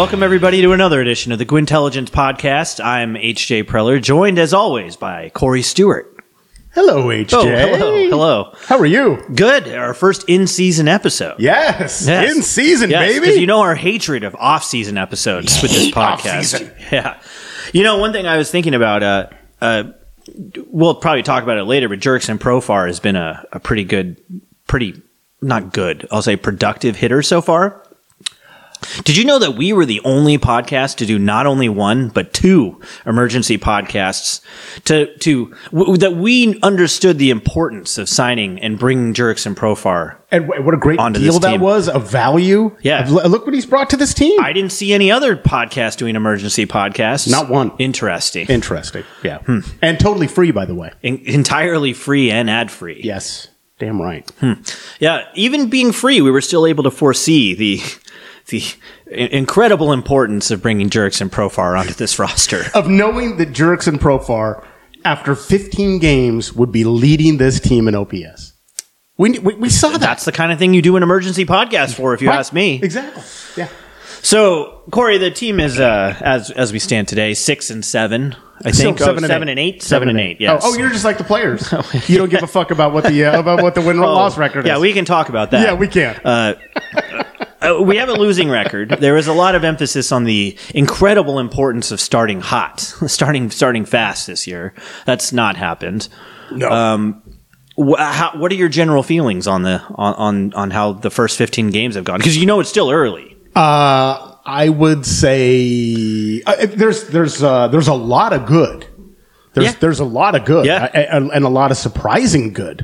welcome everybody to another edition of the Gwintelligence Podcast. I'm H.J. Preller, joined as always by Corey Stewart. Hello, HJ. Oh, hello. How are you? Good. Our first in-season episode. Yes. In season, baby. Because you know our hatred of off-season episodes with this podcast. Off-season. Yeah. You know, one thing I was thinking about, we'll probably talk about it later, but Jurickson Profar has been a pretty good, not good, I'll say productive hitter so far. Did you know that we were the only podcast to do not only one, but two emergency podcasts that we understood the importance of signing and bringing Jurickson Profar And what a great deal that was, of value. Yeah. Look what he's brought to this team. I didn't see any other podcast doing emergency podcasts. Not one. Interesting. Yeah. And totally free, by the way. Entirely free and ad-free. Yes. Damn right. Yeah, even being free, we were still able to foresee the incredible importance of bringing Jurickson Profar onto this roster. Of knowing that Jurickson Profar, after 15 games, would be leading this team in OPS. We saw that. That's the kind of thing you do an emergency podcast for, if you ask me. Exactly. Yeah. So, Corey, the team is, as we stand today, 6-7. I think 7 and 8. 7 and 8. Yes. Oh, you're just like the players. You don't give a fuck about what the win-loss record is. Yeah, we can talk about that. Yeah, we can. We have a losing record. There is a lot of emphasis on the incredible importance of starting hot, starting fast this year. That's not happened. No. What are your general feelings on how the first 15 games have gone? Because you know it's still early. I would say there's a lot of good. There's a lot of good, and a lot of surprising good.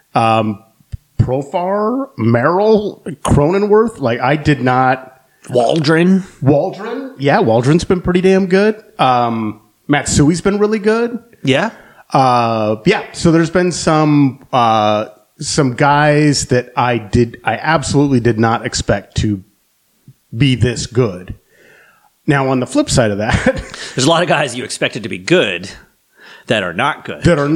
Profar, Merrill, Cronenworth. Like, I did not. Waldron. Yeah, Waldron's been pretty damn good. Matsui's been really good. Yeah. So there's been some guys that I absolutely did not expect to be this good. Now, on the flip side of that, there's a lot of guys you expected to be good that are not good. And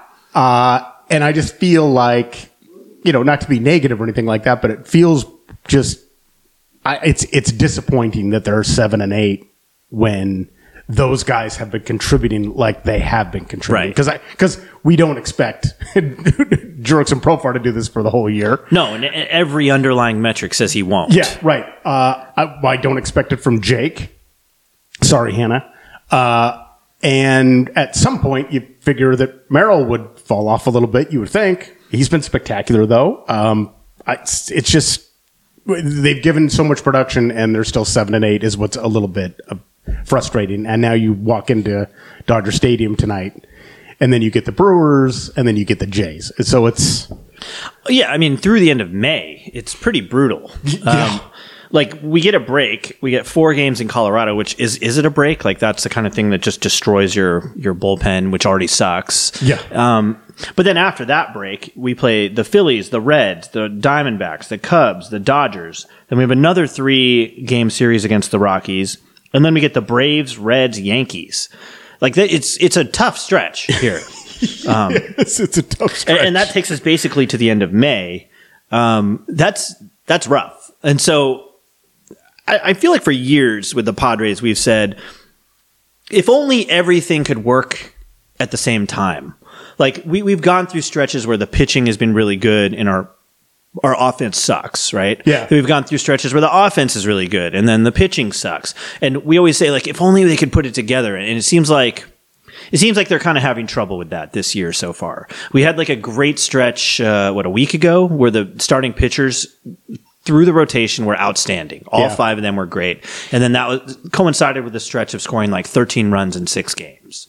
I just feel like, not to be negative or anything like that, but it feels just, it's disappointing that they're 7 and 8 when those guys have been contributing like they have been contributing. Right. Because we don't expect Jurickson Profar to do this for the whole year. No, and every underlying metric says he won't. Yeah, right. I don't expect it from Jake. Sorry, Hannah. And at some point, you figure that Merrill would fall off a little bit, you would think. He's been spectacular, though. It's just they've given so much production, and they're still 7 and 8 is what's a little bit frustrating. And now you walk into Dodger Stadium tonight, and then you get the Brewers, and then you get the Jays. So it's through the end of May, it's pretty brutal. Yeah. Like, we get a break. We get 4 games in Colorado, which is it a break? Like, that's the kind of thing that just destroys your bullpen, which already sucks. Yeah. But then after that break, we play the Phillies, the Reds, the Diamondbacks, the Cubs, the Dodgers. Then we have another 3-game series against the Rockies. And then we get the Braves, Reds, Yankees. Like, it's a tough stretch here. Yes, it's a tough stretch. And that takes us basically to the end of May. That's rough. And so I feel like for years with the Padres, we've said, if only everything could work at the same time. Like, we've gone through stretches where the pitching has been really good and our offense sucks, right? Yeah. We've gone through stretches where the offense is really good and then the pitching sucks. And we always say, like, if only they could put it together. And it seems like they're kind of having trouble with that this year so far. We had like a great stretch, a week ago, where the starting pitchers through the rotation were outstanding. All 5 of them were great. And then that coincided with the stretch of scoring like 13 runs in 6 games.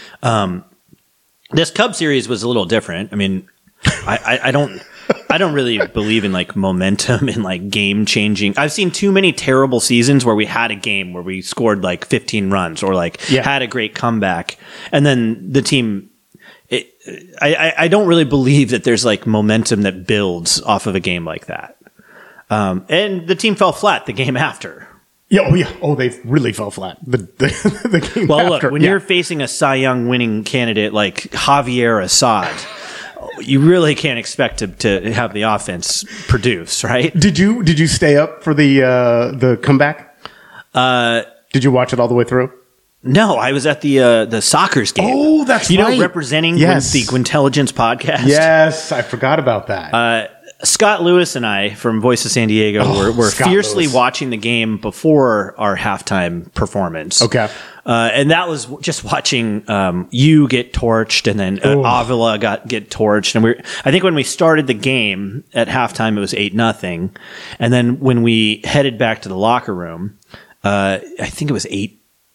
This Cubs series was a little different. I mean, I don't really believe in like momentum and like game changing. I've seen too many terrible seasons where we had a game where we scored like 15 runs or like had a great comeback, and then the team. I don't really believe that there's like momentum that builds off of a game like that. And the team fell flat the game after. They really fell flat. The game well, after. Look, when you're facing a Cy Young winning candidate like Javier Assad, you really can't expect to have the offense produce, right? Did you stay up for the comeback? Did you watch it all the way through? No, I was at the Sockers game. Oh, that's you right. know, representing Yes. the Gwintelligence podcast. Yes, I forgot about that. Scott Lewis and I from Voice of San Diego were Scott fiercely Lewis. watching the game before our halftime performance. Okay. And that was just watching you get torched, and then Avila get torched. And I think when we started the game at halftime, it was 8-0, and then when we headed back to the locker room, I think it was 8-6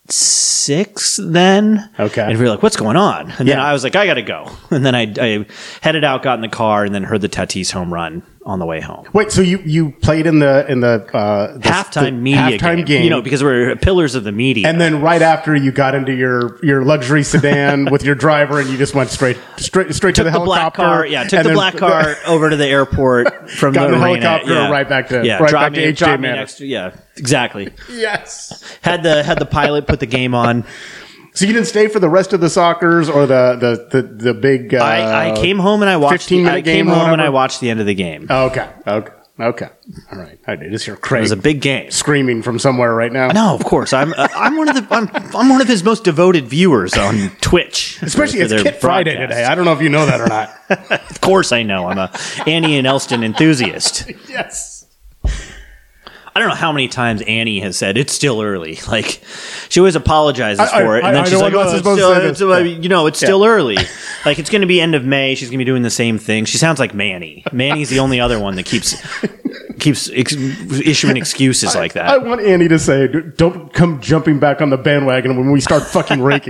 then. Okay. And we were like, what's going on? And then Yeah. I was like, I got to go. And then I headed out, got in the car, and then heard the Tatis home run on the way home. Wait, so you played in the Halftime media halftime game. You know, because we're pillars of the media. and then right after you got into your luxury sedan with your driver, and you just went straight to the took the helicopter. black car. Yeah, took and the then black car over to the airport from got the in the arena. helicopter Yeah. right back to yeah, right drop back to me, HJ drop me Manor. next to, yeah, exactly. Yes. Had the pilot put the game on. So you didn't stay for the rest of the Sockers or the big. I came home and I watched. 15-minute I game came or home and I whatever? watched the end of the game. Okay. All right. I just hear It Craig was a big game. screaming from somewhere right now. No, of course. I'm one of his most devoted viewers on Twitch. Especially for it's their Kit Friday broadcast. today. I don't know if you know that or not. Of course, I know. I'm a Annie and Elston enthusiast. Yes. I don't know how many times Annie has said it's still early. Like she always apologizes for it, and then I she's know like, I'm not supposed to say this. it's still early. Like it's going to be end of May. She's going to be doing the same thing. She sounds like Manny. Manny's the only other one that keeps issuing excuses like that. I want Annie to say, "Don't come jumping back on the bandwagon when we start fucking raking."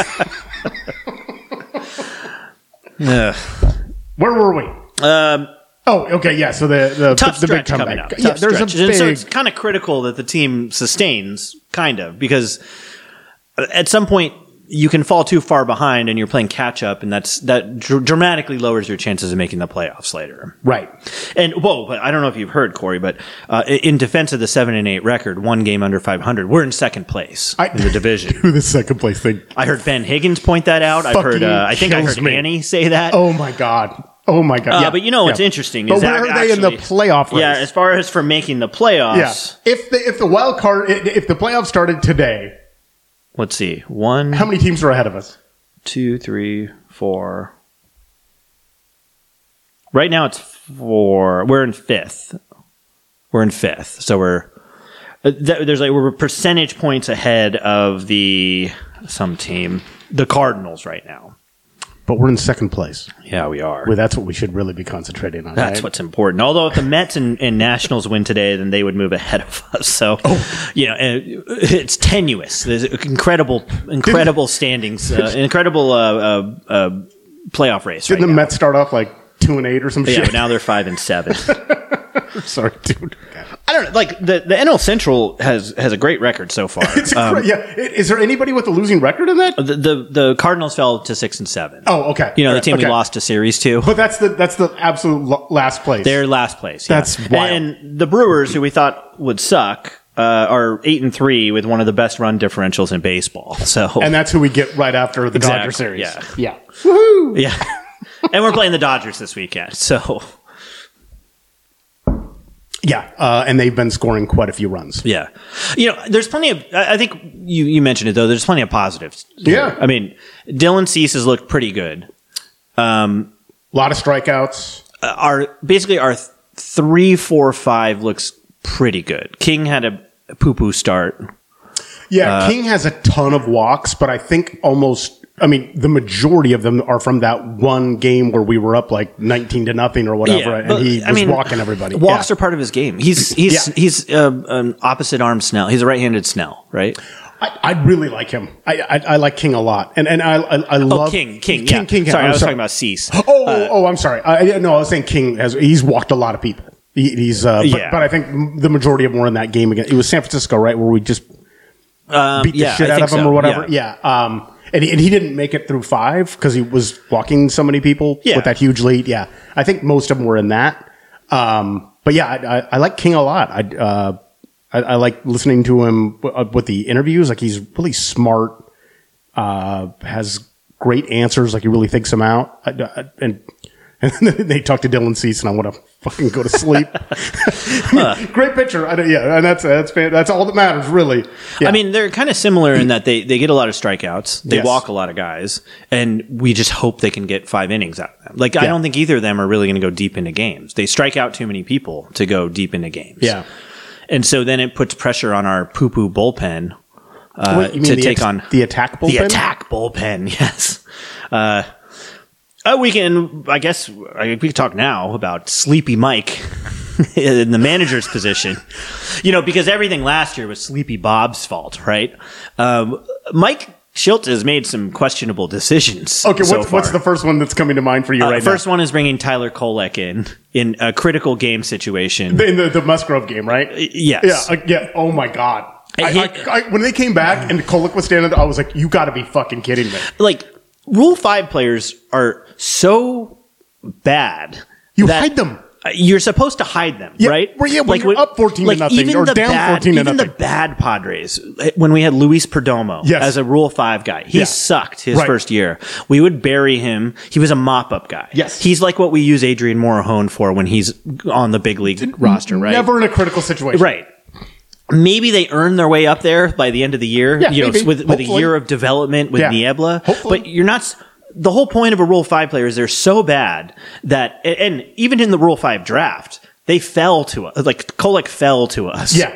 Ugh. Where were we? Oh, okay, yeah. So the Tough the big stretch coming comeback. up. Yeah, Tough there's stretch. a And big. so it's kind of critical that the team sustains, kind of, because at some point you can fall too far behind and you're playing catch up, and that dramatically lowers your chances of making the playoffs later. Right. And but I don't know if you've heard, Corey, but in defense of the 7-8 record, one game under 500, we're in second place in the division. Do the second place thing. I heard Ben Higgins point that out. I've heard. I think I kills heard me. Annie say that. Oh my god. Yeah. But you know what's interesting But is where that are they in the actually- playoff race? Yeah, as far as for making the playoffs. Yeah. If the wild card, if the playoffs started today, Let's see. 1, how many teams are ahead of us? 2, 3, 4. Right now it's 4. We're in fifth. So we're percentage points ahead of some team, the Cardinals right now. But we're in second place. Yeah, we are. Well, that's what we should really be concentrating on. That's right? what's important. Although if the Mets and Nationals win today, then they would move ahead of us. So, it's tenuous. There's incredible standings, incredible playoff race. Didn't right the now. Mets start off like 2-8 or some Yeah, shit? but now they're 5-7. Sorry, dude. I don't know. Like the NL Central has a great record so far. Is there anybody with a losing record in that? The Cardinals fell to 6-7. Oh, okay. You know, the team we Okay. lost to series to. But that's the absolute last place. They're last place. Yeah. That's wild. And the Brewers, who we thought would suck, are 8-3 with one of the best run differentials in baseball. So and that's who we get right after the Dodger Exactly, series. yeah. Woohoo! yeah, and we're playing the Dodgers this weekend. So Yeah, and they've been scoring quite a few runs. yeah, there's plenty of. I think you mentioned it though. There's plenty of positives. Yeah. I mean, Dylan Cease has looked pretty good. A lot of strikeouts. Our 3, 4, 5 looks pretty good. King had a poo-poo start. Yeah, King has a ton of walks, but I think the majority of them are from that one game where we were up like 19-0 or whatever, and he was walking everybody. Walks are part of his game. He's an opposite arm Snell. He's a right-handed Snell, right? I really like him. I like King a lot, and I love King. King. Sorry, I was talking about Cease. I'm sorry. I was saying King he's walked a lot of people. But I think the majority of them were in that game again. It was San Francisco, right, where we just beat the shit out of him or whatever. Yeah. And he didn't make it through 5 because he was walking so many people with that huge lead. Yeah. I think most of them were in that. But yeah, I like King a lot. I like listening to him with the interviews. Like he's really smart, has great answers. Like he really thinks them out. And then they talk to Dylan Cease and I want to fucking go to sleep. Great picture. And that's all that matters, really. Yeah. I mean, they're kind of similar in that they get a lot of strikeouts. They Yes. walk a lot of guys, and we just hope they can get 5 innings out of them. Like, I don't think either of them are really going to go deep into games. They strike out too many people to go deep into games. Yeah. And so then it puts pressure on our poo-poo bullpen Wait, you mean to the take on the attack bullpen? the attack bullpen. Yes. We can, I guess, we can talk now about Sleepy Mike in the manager's position. Because everything last year was Sleepy Bob's fault, right? Mike Shildt has made some questionable decisions. Okay, so what's far. the first one that's coming to mind for you right First one is bringing Tyler Kolek in a critical game situation. now? In the Musgrove game, right? Yes. Yeah. Oh my God. When they came back and Kolek was standing there, I was like, you got to be fucking kidding me. Like, Rule 5 players are so bad. You that hide them. You're supposed to hide them, Yeah, right? well, yeah, when you're up 14-0 even or the down bad, 14-0. Even the bad Padres, when we had Luis Perdomo Yes. as a Rule 5 guy, he Yeah. sucked his Right. first year. We would bury him. He was a mop-up guy. Yes. He's like what we use Adrian Morahone for when he's on the big league roster, right? Never in a critical situation. Right. Maybe they earn their way up there by the end of the year, Yeah, maybe. with a Hopefully. year of development with Yeah. Niebla. Hopefully. But you're not. The whole point of a Rule 5 player is they're so bad that, and even in the Rule 5 draft, they fell to us. Like Kolek fell to us. Yeah.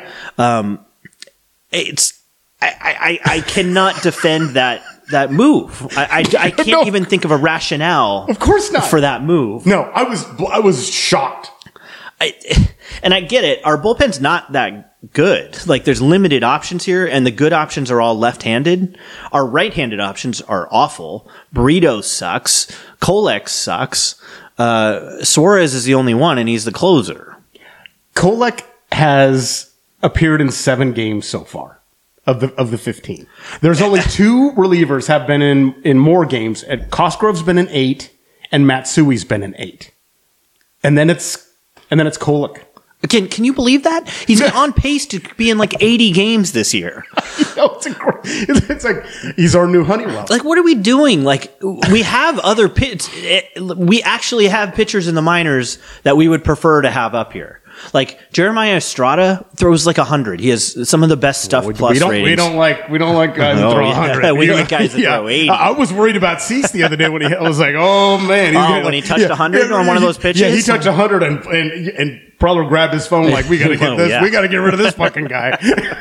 I cannot defend that move. I can't No. even think of a rationale. Of course not. For that move. No, I was shocked. And I get it. Our bullpen's not that good. Like, there's limited options here, and the good options are all left-handed. Our right-handed options are awful. Burrito sucks. Kolek sucks. Suarez is the only one, and he's the closer. Kolek has appeared in 7 games so far of the 15. There's only 2 relievers have been in more games. And Cosgrove's been in 8, and Matsui's been in 8. And then it's Kolek. Can you believe that? He's on pace to be in like 80 games this year. It's like he's our new Honeywell. Like, what are we doing? Like, we have other we actually have pitchers in the minors that we would prefer to have up here. Like, Jeremiah Estrada throws like 100. He has some of the best stuff plus ratings. We don't like guys that Oh, throw yeah. 100. We like guys that throw 80. I was worried about Cease the other day when I was like, oh man. When he touched 100 on one of those pitches? Yeah, he touched 100 and Preller grabbed his phone like, we got to get this. Yeah. We got to get rid of this fucking guy.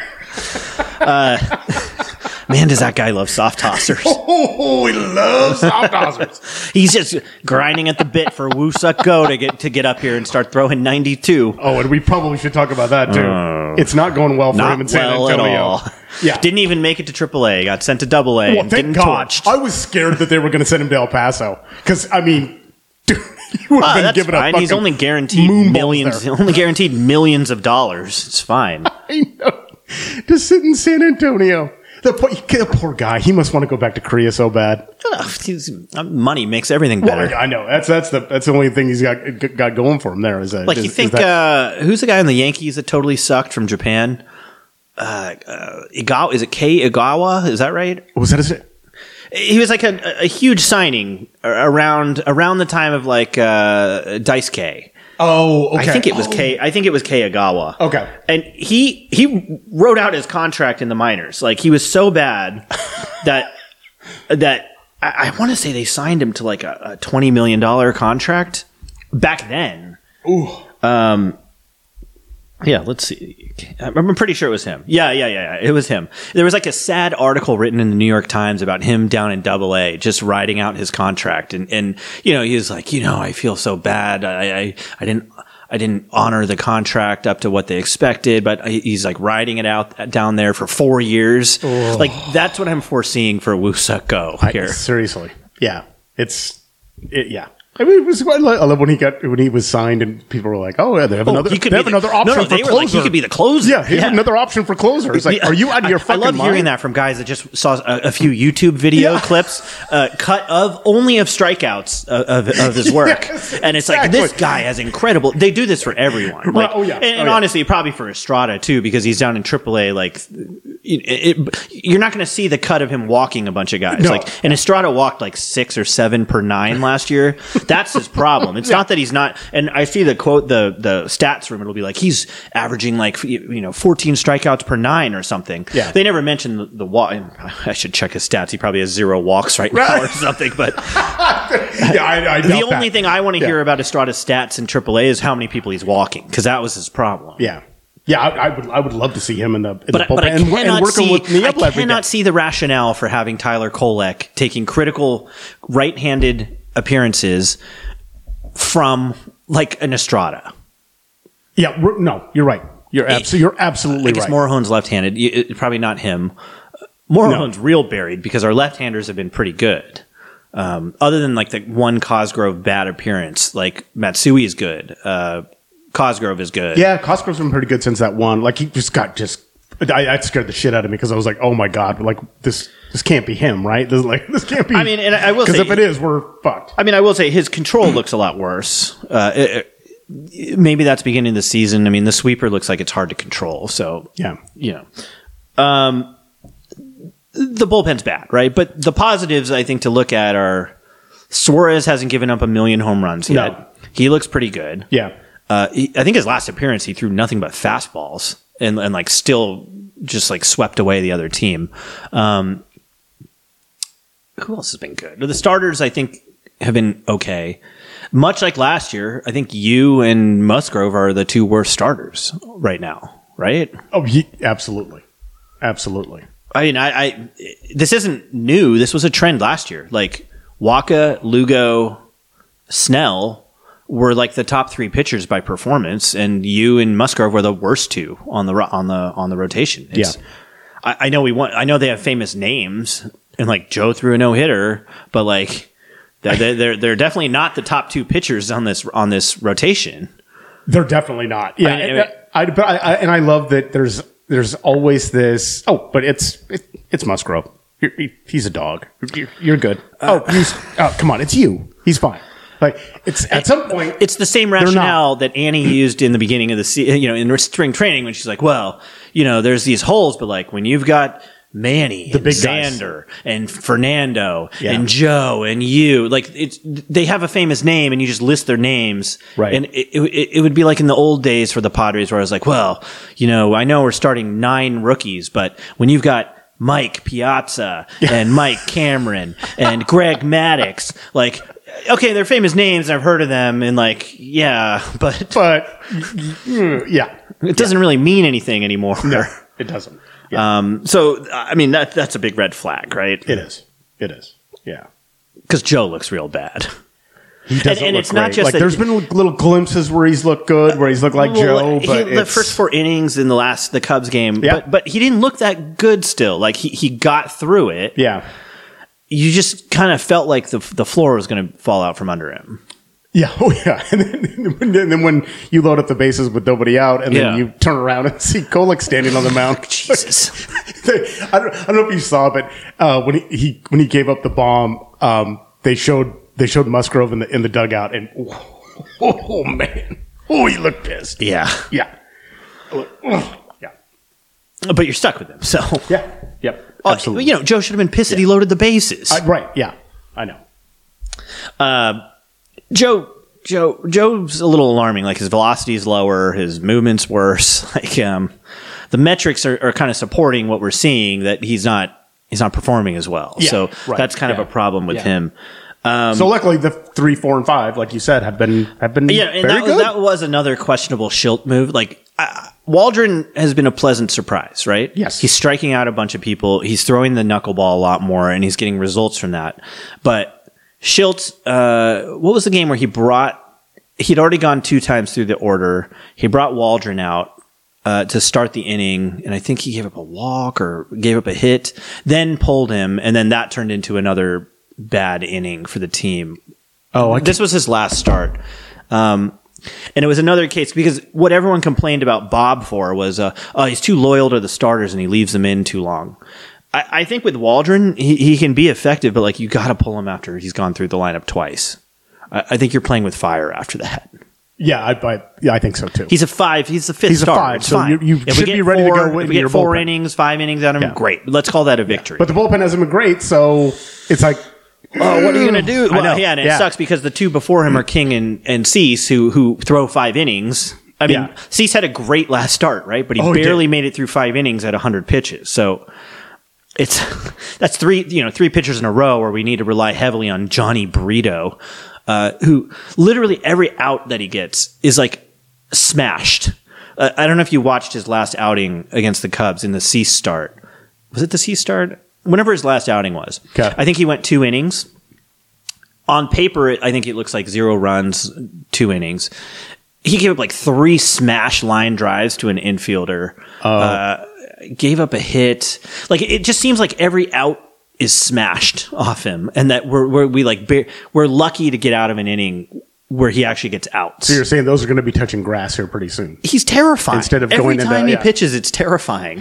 Man, does that guy love soft tossers. Oh, he loves soft tossers. He's just grinding at the bit for Woo Suck Go to get up here and start throwing 92. Oh, and we probably should talk about that too. It's not going well for him in Not San well Antonio. at all. Yeah. Didn't even make it to AAA. Got sent to AA and Thank getting God. torched. I was scared that they were going to send him to El Paso because I mean, dude, you would have been That's given fine. a He's fucking only guaranteed moonballs millions. there. Only guaranteed millions of dollars. It's fine. I know. To sit in San Antonio. The poor guy. He must want to go back to Korea so bad. Money makes everything better. Well, I know. That's the only thing he's got going for him there. Is that, Like, you think who's the guy on the Yankees that totally sucked from Japan? Igawa, is it Kei Igawa? Is that right? was that his? He was like a huge signing around the time of like Dice K. Oh, okay. I think it was Kei Igawa. Okay. And he wrote out his contract in the minors. Like, he was so bad that I want to say they signed him to like a $20 million contract back then. Ooh. Yeah, let's see. I'm pretty sure it was him. Yeah. It was him. There was like a sad article written in the New York Times about him down in AA, just writing out his contract. And he was like, I feel so bad. I didn't honor the contract up to what they expected, but he's like writing it out down there for 4 years. Oh. Like, that's what I'm foreseeing for Woo Suck Go here. Seriously. Yeah. Yeah. I mean, I love when he was signed and people were like, "Oh, yeah, they have another option for they closer." were like, he could be the closer. Yeah, here's another option for closer. It's like, are you out of your fucking mind? I love hearing that from guys that just saw a few YouTube video clips cut of strikeouts of his work, Yes, and it's like, this guy has incredible. They do this for everyone. Like, Oh, yeah. and honestly, probably for Estrada too, because he's down in AAA. Like, you're not going to see the cut of him walking a bunch of guys. No. And Estrada walked like 6 or 7 per 9 last year. That's his problem. It's not that he's not. And I see the quote, the stats room. It'll be like he's averaging like 14 strikeouts per 9 or something. Yeah. They never mention the walk. I should check his stats. He probably has 0 walks right now or something. But I the only thing I want to hear about Estrada's stats in AAA is how many people he's walking, because that was his problem. Yeah. Yeah, I would love to see him in the bullpen But I and cannot see the rationale for having Tyler Kolek taking critical right-handed appearances from like an Estrada. Yeah, no, you're right. You're absolutely I guess right. Morejon's left-handed. Probably not him. Morejon's real buried because our left-handers have been pretty good. Other than like the one Cosgrove bad appearance, like Matsui is good. Cosgrove is good. Yeah, Cosgrove's been pretty good since that one. Like he I scared the shit out of me because I was like, oh my god, like this can't be him, right? This can't be. I mean, and I will say, because if it is, we're fucked. I mean, I will say his control looks a lot worse. Maybe that's beginning of the season. I mean, the sweeper looks like it's hard to control. So Yeah. The bullpen's bad, right? But the positives I think to look at are Suarez hasn't given up a million home runs yet. No. He looks pretty good. Yeah. I think his last appearance, he threw nothing but fastballs and like still just like swept away the other team. Who else has been good? The starters, I think, have been okay. Much like last year, I think you and Musgrove are the 2 worst starters right now, right? Oh, absolutely. Absolutely. I mean, this isn't new. This was a trend last year. Like Waka, Lugo, Snell were like the top 3 pitchers by performance, and you and Musgrove were the worst 2 on the rotation. I know they have famous names, and like Joe threw a no-hitter, but like they're definitely not the top 2 pitchers on this rotation. They're definitely not. Yeah, I love that there's always this. Oh, but it's Musgrove. He's a dog. You're good. Come on, it's you. He's fine. Like it's at some point, it's the same rationale that Annie used in the beginning of the season, in spring training, when she's like, "Well, there's these holes, but like when you've got Manny, the and big Xander, and Fernando, Yeah. and Joe, and you, like they have a famous name, and you just list their names, Right. And it would be like in the old days for the Padres, where I was like, well, I know we're starting 9 rookies, but when you've got Mike Piazza and Mike Cameron and Greg Maddux, like." Okay, they're famous names, and I've heard of them, and like, yeah, but yeah, it doesn't really mean anything anymore. No, it doesn't. Yeah. So, I mean, that's a big red flag, right? It is. Yeah, because Joe looks real bad. He doesn't and look it's not great. just like that- there's been little glimpses where he's looked good, where he's looked like Joe, but the first 4 innings in the Cubs game, Yeah. but he didn't look that good still. Like he got through it. yeah. You just kind of felt like the floor was going to fall out from under him. Yeah, oh yeah. And then when you load up the bases with nobody out, and Yeah. then you turn around and see Kolek standing on the mound. Jesus. I don't know if you saw, but when he gave up the bomb, they showed Musgrove in the dugout, and oh man, he looked pissed. Yeah. Yeah, yeah, But you're stuck with him, so. yeah, yep. Absolutely. Joe should have been pissed that he loaded the bases. Right? Yeah, I know. Joe's a little alarming. Like his velocity is lower, his movement's worse. Like the metrics are kind of supporting what we're seeing, that he's not performing as well. Yeah, So right. that's kind of Yeah. a problem with Yeah. him. So luckily, the 3, 4, and 5, like you said, have been Yeah, and very good. that was another questionable Schilt move. Like Waldron has been a pleasant surprise, right? Yes. He's striking out a bunch of people. He's throwing the knuckleball a lot more, and he's getting results from that. But Schilt, what was the game where he'd already gone 2 times through the order. He brought Waldron out to start the inning, and I think he gave up a walk or gave up a hit, then pulled him, and then that turned into another bad inning for the team. This was his last start. And it was another case because what everyone complained about Bob for was, he's too loyal to the starters and he leaves them in too long. I think with Waldron, he can be effective, but like you got to pull him after he's gone through the lineup twice. I think you're playing with fire after that. Yeah, I think so too. He's a 5. He's the fifth He's a starter. 5, It's so fine. you If should we be get ready to four- go If into we get your 4 bullpen. innings, 5 innings out of him, Yeah. great. Let's call that a victory. But the bullpen hasn't been great, so it's like, oh, what are you going to do? I know. Well, yeah, and it Yeah. sucks because the two before him are King and Cease, who throw 5 innings. I mean, Yeah. Cease had a great last start, right? But he Oh, he barely did. made it through 5 innings at 100 pitches. So that's 3 pitchers in a row where we need to rely heavily on Johnny Brito, who literally every out that he gets is like smashed. I don't know if you watched his last outing against the Cubs in the Cease start. Was it the Cease start? Whenever his last outing was. Okay. I think he went 2 innings. On paper, I think it looks like 0 runs, 2 innings. He gave up like 3 smash line drives to an infielder. Gave up a hit. Like it just seems like every out is smashed off him, and that we're lucky to get out of an inning where he actually gets outs. so you're saying those are going to be touching grass here pretty soon. He's terrifying. Instead of every going into- time he yeah. pitches, it's terrifying.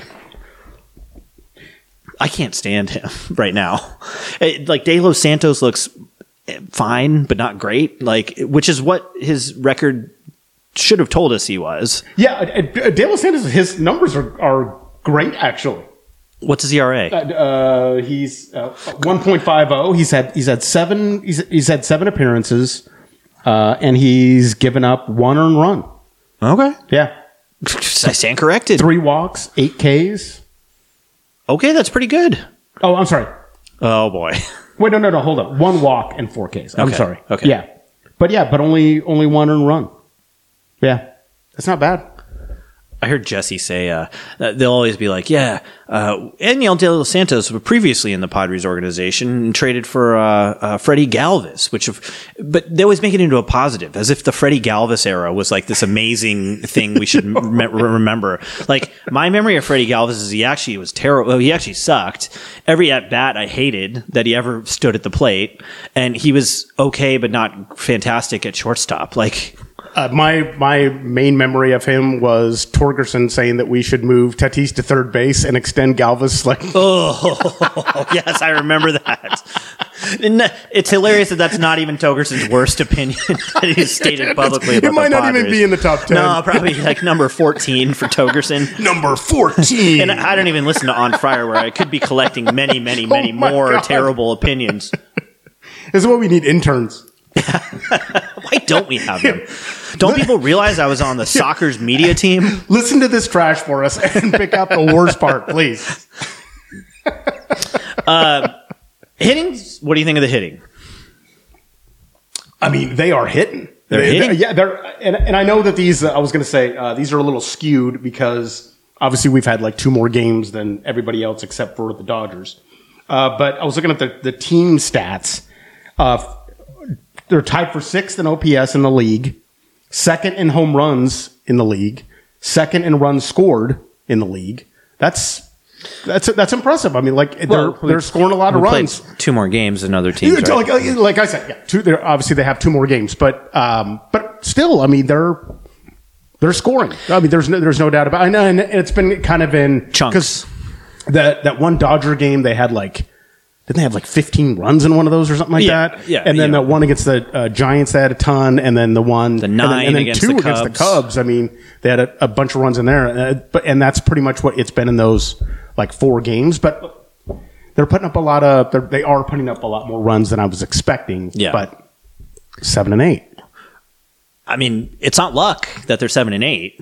I can't stand him right now. Like De Los Santos looks fine, but not great. Like, which is what his record should have told us he was. Yeah, De Los Santos, his numbers are great actually. What's his ERA? He's 1.50. He's had 7 appearances, and he's given up 1 earned run. Okay, Yeah, I stand corrected. 3 walks, 8 Ks. Okay, that's pretty good. Oh, I'm sorry. Oh boy. Wait, no, hold up. 1 walk and 4 Ks. I'm Okay, sorry. okay. Yeah, but only 1 earned run. Yeah, that's not bad. I heard Jesse say that they'll always be like, yeah, Daniel De Los Santos was previously in the Padres organization and traded for Freddie Galvis, but they always make it into a positive, as if the Freddie Galvis era was like this amazing thing we should remember. Like, my memory of Freddie Galvis is he actually was terrible. Well, he actually sucked. Every at bat I hated that he ever stood at the plate, and he was okay, but not fantastic at shortstop. Like, My main memory of him was Torgerson saying that we should move Tatis to third base and extend Galvis. Like, oh, yes, I remember that. And it's hilarious that that's not even Torgerson's worst opinion that he's stated publicly about it might the not even Padres. be in the top 10. No, probably like number 14 for Torgerson. Number 14. And I don't even listen to On Fire, where I could be collecting many my more God. terrible opinions. This is what we need, interns. Why don't we have them? Don't people realize I was on the soccer's media team? Listen to this trash for us and pick out the worst part, please. Hitting? What do you think of the hitting? I mean, they are hitting. They're hitting? Yeah, and I know that these, I was going to say, these are a little skewed because obviously we've had like 2 more games than everybody else except for the Dodgers. But I was looking at the team stats. They're tied for 6th in OPS in the league, 2nd in home runs in the league, 2nd in runs scored in the league. That's impressive. I mean, like they're scoring a lot of runs. Played 2 more games than other teams. Right? Like I said, yeah, obviously they have 2 more games, but still, I mean they're scoring. I mean, there's no doubt about it. I know, and it's been kind of in Chunks. That one Dodger game they had didn't they have like 15 runs in one of those or something like that? Yeah. And then the one against the Giants, they had a ton. And then the 9 and then against 2 the against the Cubs. Cubs. I mean, they had a bunch of runs in there. And that's pretty much what it's been in those like 4 games. But they're putting up they are putting up a lot more runs than I was expecting. Yeah. But 7 and 8. I mean, it's not luck that they're 7 and 8.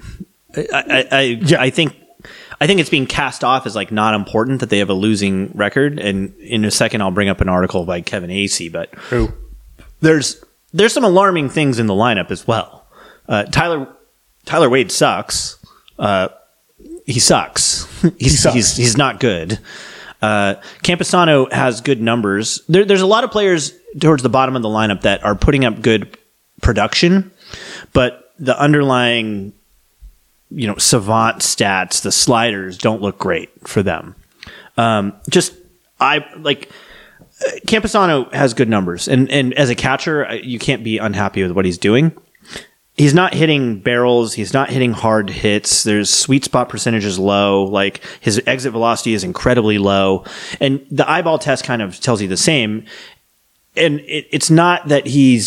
I think it's being cast off as like not important that they have a losing record. And in a second, I'll bring up an article by Kevin Acey. But Who? there's some alarming things in the lineup as well. Tyler Wade sucks. He sucks. He's not good. Campusano has good numbers. There's a lot of players towards the bottom of the lineup that are putting up good production, but the underlying savant stats, the sliders don't look great for them. Campusano has good numbers, and as a catcher, you can't be unhappy with what he's doing. He's not hitting barrels. He's not hitting hard hits. There's sweet spot percentage is low. Like his exit velocity is incredibly low, and the eyeball test kind of tells you the same. And it's not that he's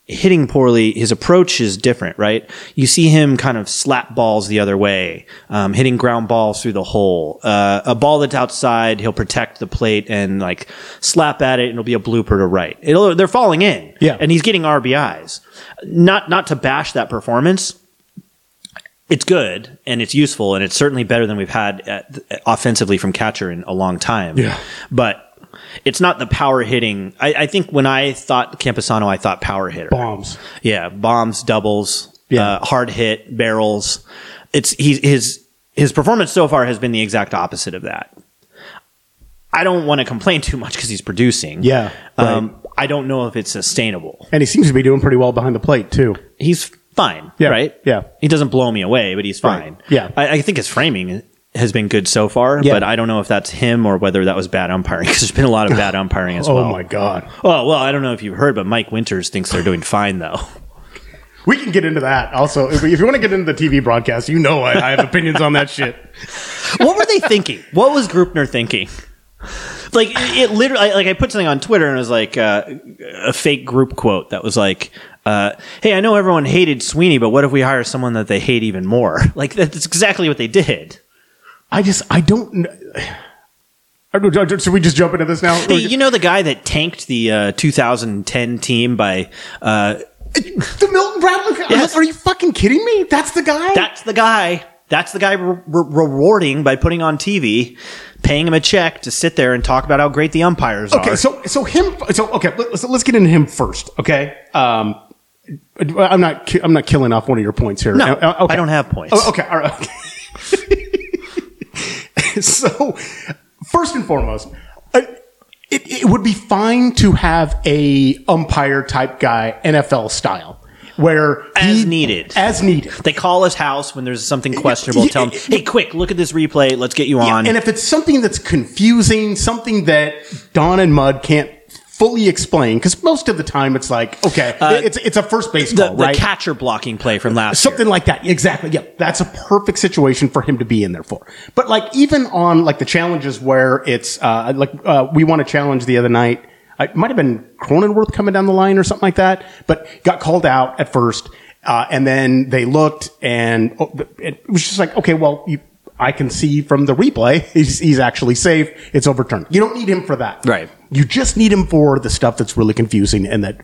hitting poorly, his approach is different, right? You see him kind of slap balls the other way, hitting ground balls through the hole. A ball that's outside, he'll protect the plate and like slap at it, and it'll be a blooper to right. They're falling in, and he's getting RBIs. Not to bash that performance. It's good and it's useful, and it's certainly better than we've had offensively from catcher in a long time. Yeah, but it's not the power hitting. I think when I thought Campusano, I thought power hitter. Bombs. Yeah, bombs, doubles, hard hit, barrels. His performance so far has been the exact opposite of that. I don't want to complain too much because he's producing. Yeah. Right. I don't know if it's sustainable. And he seems to be doing pretty well behind the plate, too. He's fine, yeah. right? Yeah. He doesn't blow me away, but he's fine. Right. Yeah. I think his framing has been good so far, but I don't know if that's him or whether that was bad umpiring, because there's been a lot of bad umpiring as well. Oh, my God. Oh, well, I don't know if you've heard, but Mike Winters thinks they're doing fine, though. We can get into that. Also, if you want to get into the TV broadcast, you know I have opinions on that shit. What were they thinking? What was Grupner thinking? Like, it literally, like I put something on Twitter and it was like a fake group quote that was like, hey, I know everyone hated Sweeney, but what if we hire someone that they hate even more? Like, that's exactly what they did. I don't know. Should we just jump into this now? Hey, you know the guy that tanked the 2010 team by... the Milton Bradley? Yes. Are you fucking kidding me? That's the guy? That's the guy. That's the guy rewarding by putting on TV, paying him a check to sit there and talk about how great the umpires are. Okay, let's get into him first. Okay, I'm not killing off one of your points here. No, okay. I don't have points. Oh, okay, all right. Okay. So, first and foremost, it would be fine to have a umpire type guy, NFL style. Where as needed. They call his house when there's something questionable. Tell him, hey, quick, look at this replay. Let's get you on. And if it's something that's confusing, something that Don and Mud can't fully explain, because most of the time it's like, okay, it's a first base call, right? The catcher blocking play from last Something year. like that. Exactly. Yeah. That's a perfect situation for him to be in there for. But like even on like the challenges where it's we won a challenge the other night. It might have been Cronenworth coming down the line or something like that, but got called out at first. And then they looked and it was just like, okay, well, I can see from the replay, he's actually safe. It's overturned. You don't need him for that. Right. You just need him for the stuff that's really confusing and that,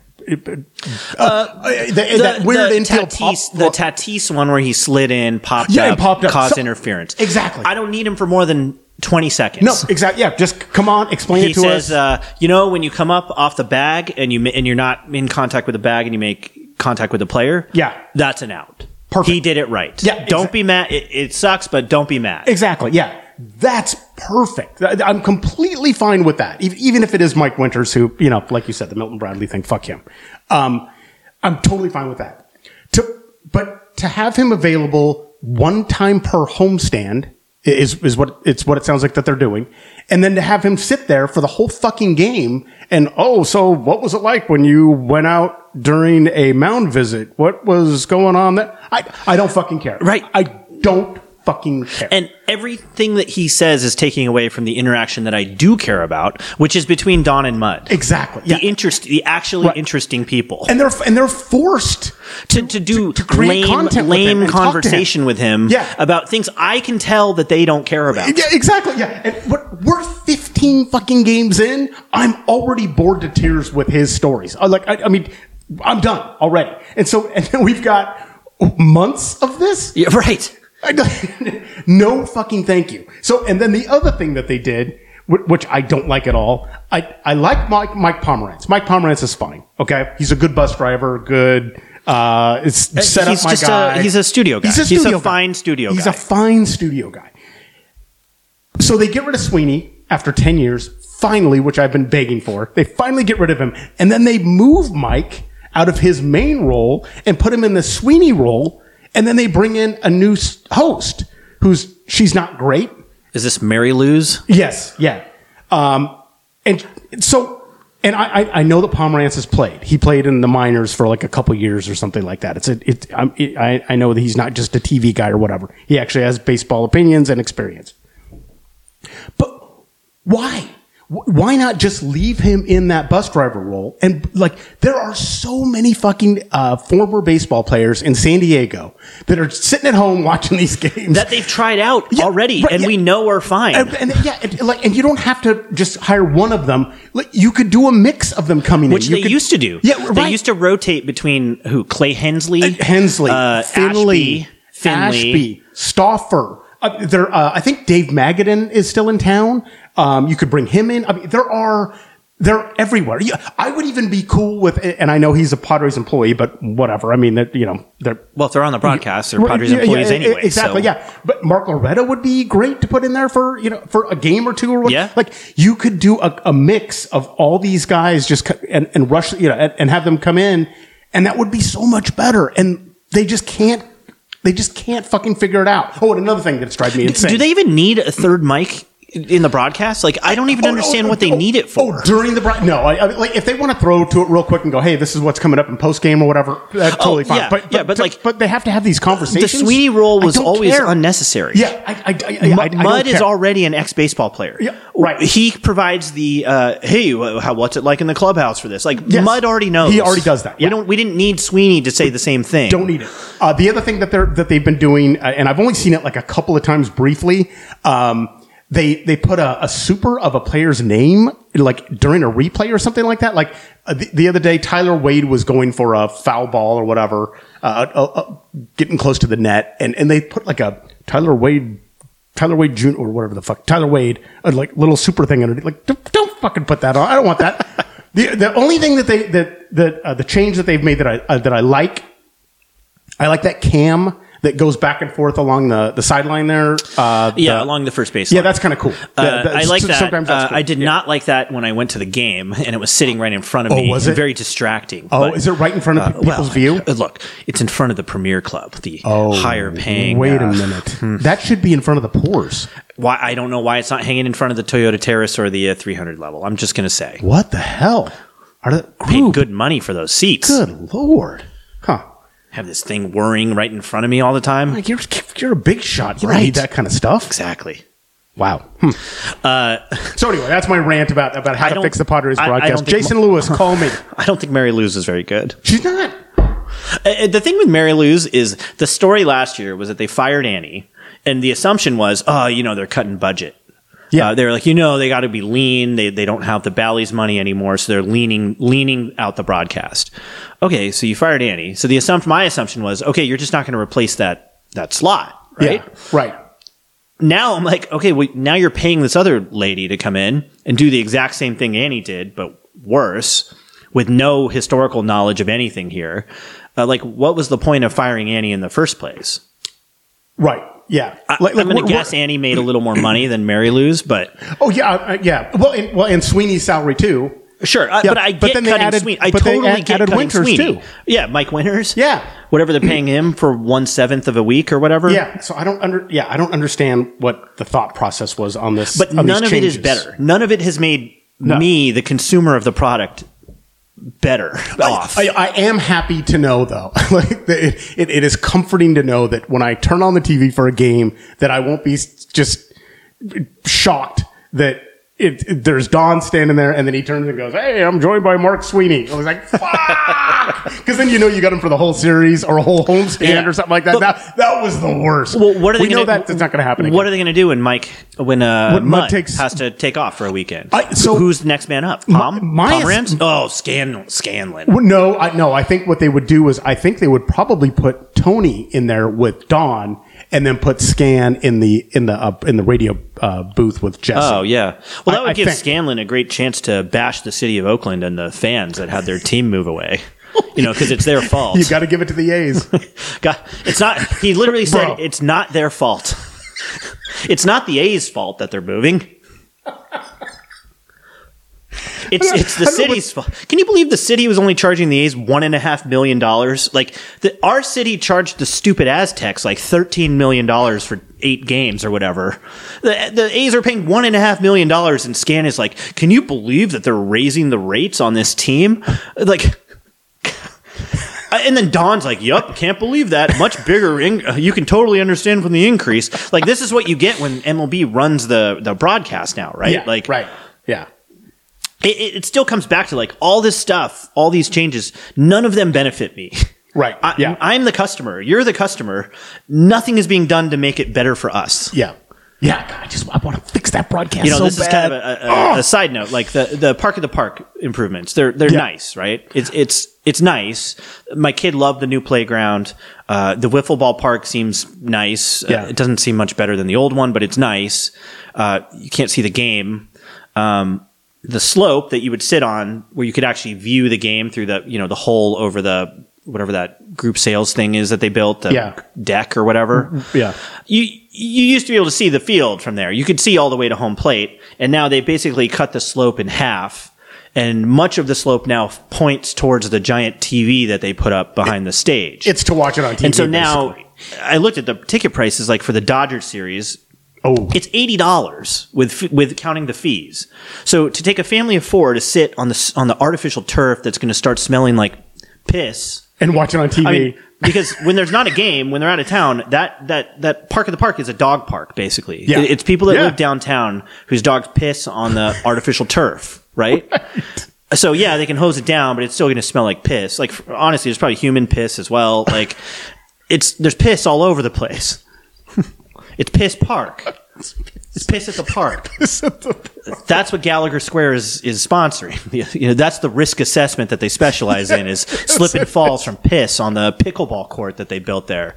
that weird infield the Tatis one where he slid in, popped up, caused interference. Exactly. I don't need him for more than 20 seconds. No, exactly. Yeah, just come on, explain it to us. He says, when you come up off the bag and you're not in contact with the bag and you make contact with the player, that's an out. Perfect. He did it right. Yeah, don't be mad. It sucks, but don't be mad. Exactly. Yeah, that's perfect. I'm completely fine with that. Even if it is Mike Winters, who like you said, the Milton Bradley thing. Fuck him. I'm totally fine with that. But to have him available one time per homestand is what it sounds like that they're doing. And then to have him sit there for the whole fucking game and, so what was it like when you went out during a mound visit? What was going on there? I don't fucking care. Right. I don't fucking care. And everything that he says is taking away from the interaction that I do care about, which is between Don and Mud. Exactly. Yeah. The actually interesting people. And they're forced to create lame conversation with him about things I can tell that they don't care about. Yeah, exactly. Yeah. And we're 15 fucking games in. I'm already bored to tears with his stories. I mean, I'm done already. And then we've got months of this. Yeah, right. No fucking thank you. So, and then the other thing that they did, which I don't like at all, I like Mike Pomerantz. Mike Pomerantz is fine. Okay. He's a good bus driver, good, he's a studio guy. He's a fine studio guy. He's a fine studio guy. So they get rid of Sweeney after 10 years, finally, which I've been begging for. They finally get rid of him. And then they move Mike out of his main role and put him in the Sweeney role. And then they bring in a new host she's not great. Is this Mary Lou's? Yes. Yeah. And I know that Pomerantz has played. He played in the minors for like a couple years or something like that. I know that he's not just a TV guy or whatever. He actually has baseball opinions and experience. But why? why not just leave him in that bus driver role? And like, there are so many fucking former baseball players in San Diego that are sitting at home watching these games that they've tried out already, right, and we know are fine. And you don't have to just hire one of them. Like, you could do a mix of them coming Which in. they used to do. Yeah, right. They used to rotate between Clay Hensley, Finley, Ashby, Stauffer. I think Dave Magadan is still in town. You could bring him in. I mean, they're everywhere. Yeah, I would even be cool with, and I know he's a Padres employee, but whatever. I mean, they're well, if they're on the broadcast, they're Padres employees anyway. Exactly. So. Yeah, but Mark Loretta would be great to put in there for a game or two or what. Yeah. Like, you could do a mix of all these guys just and rush, and have them come in, and that would be so much better. And they just can't. They just can't fucking figure it out. Oh, and another thing that's driving me insane. Do they even need a third mic in the broadcast? Like, I don't even understand what they need it for. During the no, I mean, like, if they want to throw to it real quick and go, hey, this is what's coming up in post game or whatever, that's totally fine. Yeah, But they have to have these conversations. The Sweeney role was always unnecessary. Yeah, Mudd is already an ex-baseball player. Yeah, right. He provides the hey, what's it like in the clubhouse for this? Like, yes. Mudd already knows. He already does that. Yeah. We didn't need Sweeney to say the same thing. Don't need it. The other thing that they've been doing, and I've only seen it like a couple of times briefly. They put a super of a player's name like during a replay or something like that. Like the other day, Tyler Wade was going for a foul ball or whatever, getting close to the net, and they put like a Tyler Wade Jr. or whatever the fuck, Tyler Wade, like little super thing underneath. Like, don't fucking put that on. I don't want that. The only thing that the change that they've made that I like that cam that goes back and forth along the sideline there. Along the first base line. Yeah, that's kind of cool. I like that. Sometimes that's cool. I did not like that when I went to the game, and it was sitting right in front of me. Was it? Very distracting. Oh, is it right in front of people's view? Look, it's in front of the Premier Club, the higher paying. Wait a minute. That should be in front of the Pours. Why? I don't know why it's not hanging in front of the Toyota Terrace or the 300 level. I'm just going to say. What the hell? Are they paid good money for those seats? Good Lord. Huh. Have this thing whirring right in front of me all the time. Like, you're a big shot. You don't need that kind of stuff. Exactly. Wow. So anyway, that's my rant about how to fix the Padres broadcast. Jason Lewis, call me. I don't think Mary Lou's is very good. She's not. The thing with Mary Lou's is the story last year was that they fired Annie, and the assumption was, they're cutting budget. Yeah, they're like, they got to be lean. They don't have the Bally's money anymore, so they're leaning out the broadcast. Okay, so you fired Annie. So my assumption was, okay, you're just not going to replace that slot, right? Yeah, right. Now I'm like, okay, now you're paying this other lady to come in and do the exact same thing Annie did, but worse, with no historical knowledge of anything here. What was the point of firing Annie in the first place? Right. Yeah, I'm going to guess Annie made a little more money than Mary Lou's, but yeah. Well, and Sweeney's salary too. Sure, but I get cutting Sweeney. I totally get cutting Winters Sweeney too. Yeah, Mike Winters. Yeah, whatever they're paying him for 1/7 of a week or whatever. Yeah, so I don't understand what the thought process was on this. But none of it is better. None of it has made me, the consumer of the product, better off. I am happy to know, though. It is comforting to know that when I turn on the TV for a game, that I won't be just shocked that there's Don standing there, and then he turns and goes, "Hey, I'm joined by Mark Sweeney." I was like, "Fuck!" Because then you got him for the whole series or a whole homestand or something like that. That was the worst. Well, what are they? We know that's not going to happen. What are they going to do when Mudd has to take off for a weekend? So who's the next man up? Pomeranz? Oh, Scanlon. No. I think what they would do is they would probably put Tony in there with Don, and then put Scan in the radio booth with Jesse. Oh yeah. Well, that would give Scanlon a great chance to bash the city of Oakland and the fans that had their team move away. Because it's their fault. You got to give it to the A's. It's not. He literally said it's not their fault. It's not the A's fault that they're moving. It's the city's fault. Can you believe the city was only charging the A's $1.5 million? Our city charged the stupid Aztecs like $13 million for 8 games or whatever. The A's are paying $1.5 million, and Scan is like, can you believe that they're raising the rates on this team? And then Don's like, yup, can't believe that. Much bigger. You can totally understand from the increase. This is what you get when MLB runs the broadcast now, right? Yeah, right. Yeah. it still comes back to like all this stuff, all these changes. None of them benefit me. Right. Yeah. I'm the customer. You're the customer. Nothing is being done to make it better for us. Yeah. Yeah. God, I want to fix that broadcast. This is kind of a side note. Like the Park of the Park improvements, they're nice, right? It's nice. My kid loved the new playground. The wiffle ball park seems nice. It doesn't seem much better than the old one, but it's nice. You can't see the game. The slope that you would sit on, where you could actually view the game through the hole over the whatever that group sales thing is that they built, the deck or whatever. Yeah. You used to be able to see the field from there. You could see all the way to home plate, and now they basically cut the slope in half, and much of the slope now points towards the giant TV that they put up behind the stage. It's to watch it on TV. And so now I looked at the ticket prices, like for the Dodgers series. Oh, it's $80 with counting the fees. So to take a family of 4 to sit on the artificial turf that's going to start smelling like piss and watch it on TV. I mean, because when there's not a game, when they're out of town, that Park of the Park is a dog park, basically. Yeah. It's people that live downtown whose dogs piss on the artificial turf, right? So yeah, they can hose it down, but it's still going to smell like piss. Like honestly, there's probably human piss as well. Like there's piss all over the place. It's Piss Park. It's piss at the park. That's what Gallagher Square is sponsoring. That's the risk assessment that they specialize in, is slip and falls from piss on the pickleball court that they built there.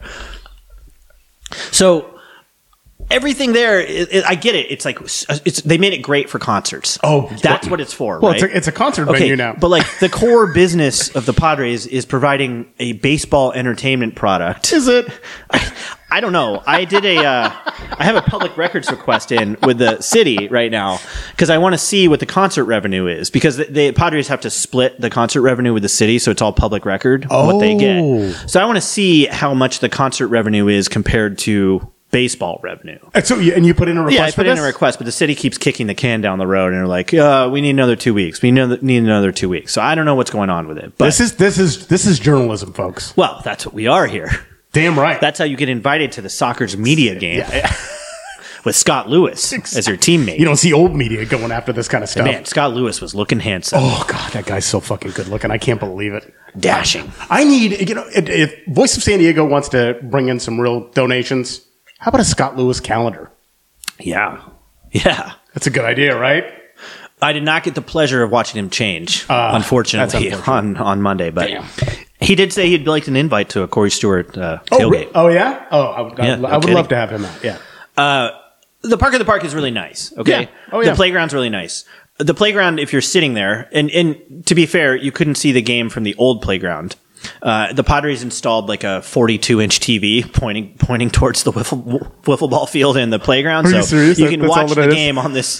So everything there, I get it. It's like they made it great for concerts. Oh, that's what it's for. Well, right? it's a concert venue now. But like the core business of the Padres is providing a baseball entertainment product. Is it? I don't know. I have a public records request in with the city right now because I want to see what the concert revenue is, because the Padres have to split the concert revenue with the city, so it's all public record what they get. So I want to see how much the concert revenue is compared to baseball revenue. And you put in a request? Yeah, I put in a request, but the city keeps kicking the can down the road, and they're like, "We need another 2 weeks. We need another 2 weeks." So I don't know what's going on with it. But this is journalism, folks. Well, that's what we are here. Damn right. That's how you get invited to the Soccer's media game with Scott Lewis as your teammate. You don't see old media going after this kind of stuff. Man, Scott Lewis was looking handsome. Oh, God, that guy's so fucking good looking. I can't believe it. Dashing. I need, if Voice of San Diego wants to bring in some real donations, how about a Scott Lewis calendar? Yeah. Yeah. That's a good idea, right? I did not get the pleasure of watching him change, unfortunately, on Monday. But he did say he'd like an invite to a Corey Stewart tailgate. Oh, yeah? Oh, I would love to have him out, yeah. The Park of the Park is really nice, okay? Yeah. Oh, yeah. The playground's really nice. The playground, if you're sitting there, and to be fair, you couldn't see the game from the old playground. The Padres installed like a 42-inch TV pointing towards the wiffle ball field in the playground, Are you serious? You can That's watch the game on this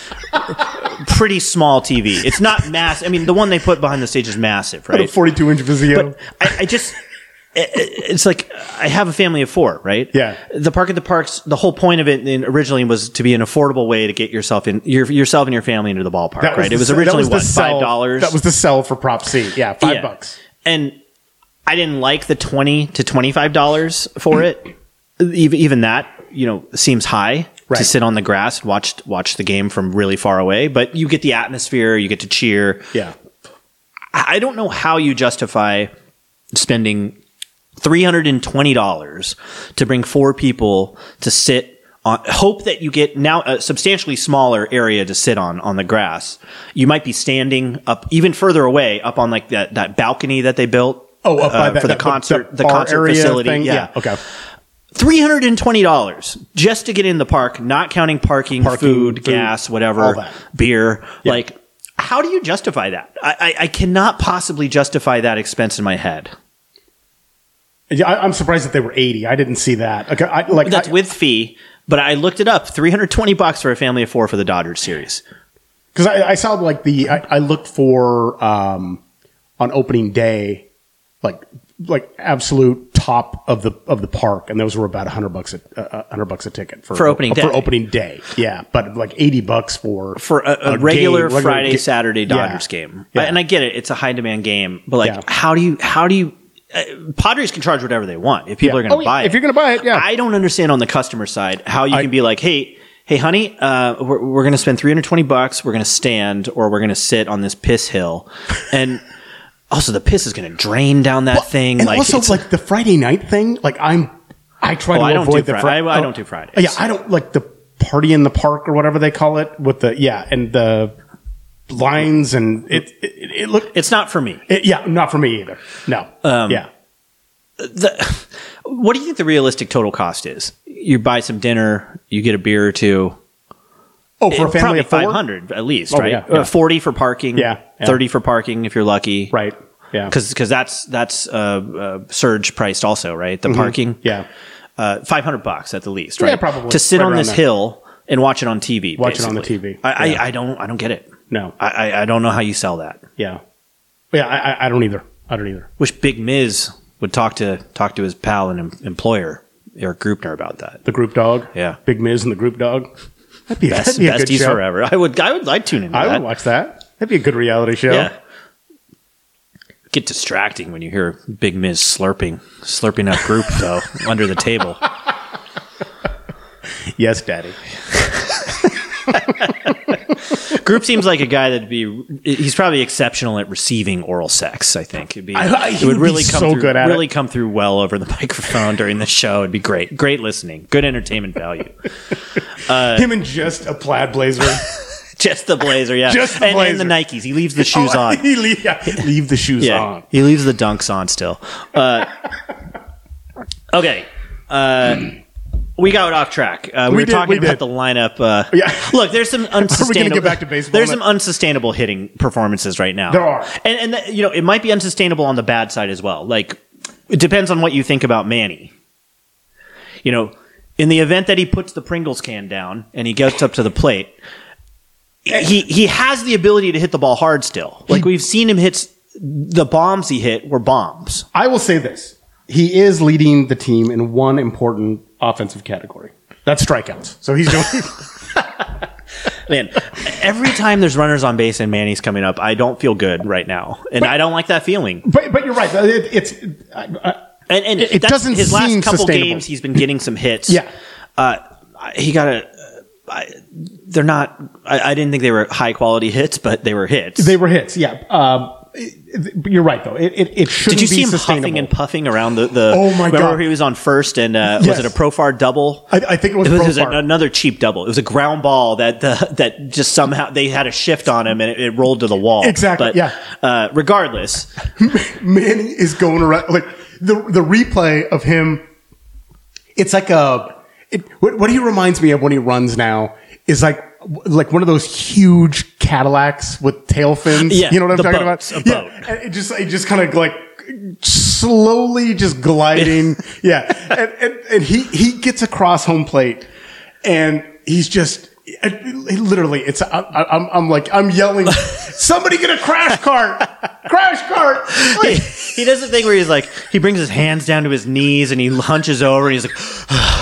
pretty small TV. It's not massive. I mean, the one they put behind the stage is massive, right? A 42-inch Vizio. But it's like I have a family of 4, right? Yeah. The Park of the Parks, the whole point of it originally was to be an affordable way to get yourself and your family into the ballpark, right? It was originally $5? That was the sell for Prop C. Yeah, $5. And I didn't like the $20 to $25 for it. Even that, seems high to sit on the grass and watch the game from really far away. But you get the atmosphere, you get to cheer. Yeah. I don't know how you justify spending $320 to bring 4 people to sit on, hope that you get now a substantially smaller area to sit on the grass. You might be standing up even further away, up on like that balcony that they built. Oh, up by for the concert facility. Thing? Yeah. Okay. $320 just to get in the park, not counting parking, food, gas, whatever, beer. Yeah. Like, how do you justify that? I cannot possibly justify that expense in my head. Yeah, I'm surprised that they were $80. I didn't see that. Okay, that's with fee, but I looked it up. $320 for a family of 4 for the Dodgers series. Because I saw I looked for on opening day, like absolute top of the park, and those were about $100 a ticket for opening day. For opening day, yeah. But like $80 for a regular Friday, Saturday Dodgers game. Yeah. And I get it; it's a high demand game. But how do you? Padres can charge whatever they want if people are going to buy it. If you're going to buy it, yeah. I don't understand on the customer side how you can be like, hey, hey, honey, we're going to spend $320. We're going to stand or we're going to sit on this piss hill. And also the piss is going to drain down that thing. And like, also, like the Friday night thing, like I try to avoid the Friday. I don't do Fridays. Yeah, I don't like the party in the park or whatever they call it with the, and the lines and it look. It's not for me. Not for me either. No. What do you think the realistic total cost is? You buy some dinner, you get a beer or two. Oh, for a family of 4? $500 at least, right? Yeah. 40 for parking. Yeah. 30 for parking if you're lucky. Right. Yeah. Because that's surge priced also, right? The parking. Yeah. $500 at the least, right? Yeah, probably. To sit Right on this there. hill and watch it on TV. Watch it on the basically. TV. I don't get it. No. I don't know how you sell that. Yeah. Yeah. I don't either. Wish Big Miz would talk to his pal and employer Eric Grupner about that. The Group Dog. Yeah. Big Miz and the Group Dog. That'd be a good Besties show. forever. I'd tune into that. I would watch that. That'd be a good reality show. Yeah. Get distracting when you hear Big Miz slurping up Group though under the table. Yes, Daddy. Group seems like a guy he's probably exceptional at receiving oral sex, I think. It would really come through well over the microphone during the show. It'd be great. Great listening. Good entertainment value. Him in just a plaid blazer. Just the blazer, yeah. Just the blazer. And the Nikes. He leaves the shoes on. Leave the shoes on. He leaves the dunks on still. Okay. We got off track. We were talking about the lineup. Look, there's some unsustainable. Are we going to get back to baseball? There's some unsustainable hitting performances right now. There are, and it might be unsustainable on the bad side as well. Like, it depends on what you think about Manny. In the event that he puts the Pringles can down and he gets up to the plate, he has the ability to hit the ball hard still. Like we've seen him hit the bombs he hit were bombs. I will say this: he is leading the team in one important offensive category. That's strikeouts. So he's doing. Man, every time there's runners on base and Manny's coming up, I don't feel good right now, and I don't like that feeling. But you're right. It doesn't his last seem couple sustainable. games. He's been getting some hits. Yeah, he got they're not. I didn't think they were high quality hits, but they were hits. They were hits. Yeah. You're right, though. It shouldn't be sustainable. Did you see him huffing and puffing around the oh my God. Remember he was on first and yes. Was it a Profar double? I think it was Profar. Another cheap double. It was a ground ball that just somehow they had a shift on him and it rolled to the wall. Exactly. But, regardless, Manny is going around like the replay of him. It's like what he reminds me of when he runs now is like one of those huge Cadillacs with tail fins. Yeah, you know what I'm talking about? A boat. And it just kind of like slowly just gliding. And he gets across home plate and he's just literally I'm yelling, somebody get a crash cart. Like, he does the thing where he's like, he brings his hands down to his knees and he hunches over and he's like,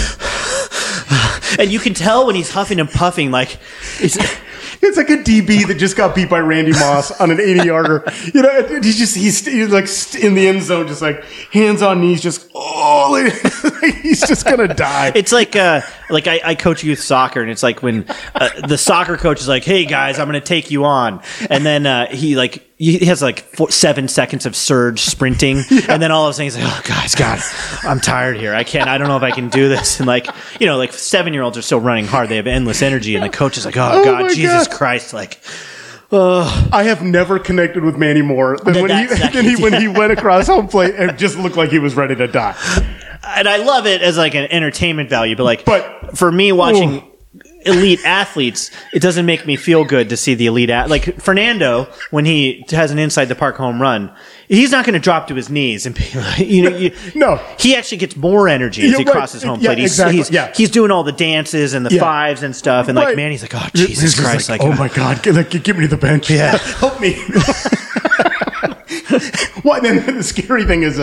and you can tell when he's huffing and puffing, like it's like a DB that just got beat by Randy Moss on an 80-yarder. He's like in the end zone, just like hands on knees, just he's just gonna die. It's like I coach youth soccer, and it's like when the soccer coach is like, "Hey guys, I'm going to take you on," and then he has 7 seconds of surge sprinting, and then all of a sudden he's like, "Oh guys, God, I'm tired here. I don't know if I can do this." And 7-year-olds are still running hard; they have endless energy, and the coach is like, "Oh God, Jesus Christ!" I have never connected with Manny more than when he went across home plate and just looked like he was ready to die. And I love it as like an entertainment value, but for me watching elite athletes, it doesn't make me feel good to see the elite like Fernando when he has an inside the park home run. He's not going to drop to his knees and be like, no. He actually gets more energy as he crosses home plate. He's doing all the dances and the fives and stuff, and like Manny's like, oh Jesus Christ, like oh my God, get me to the bench, help me. Well, then the scary thing is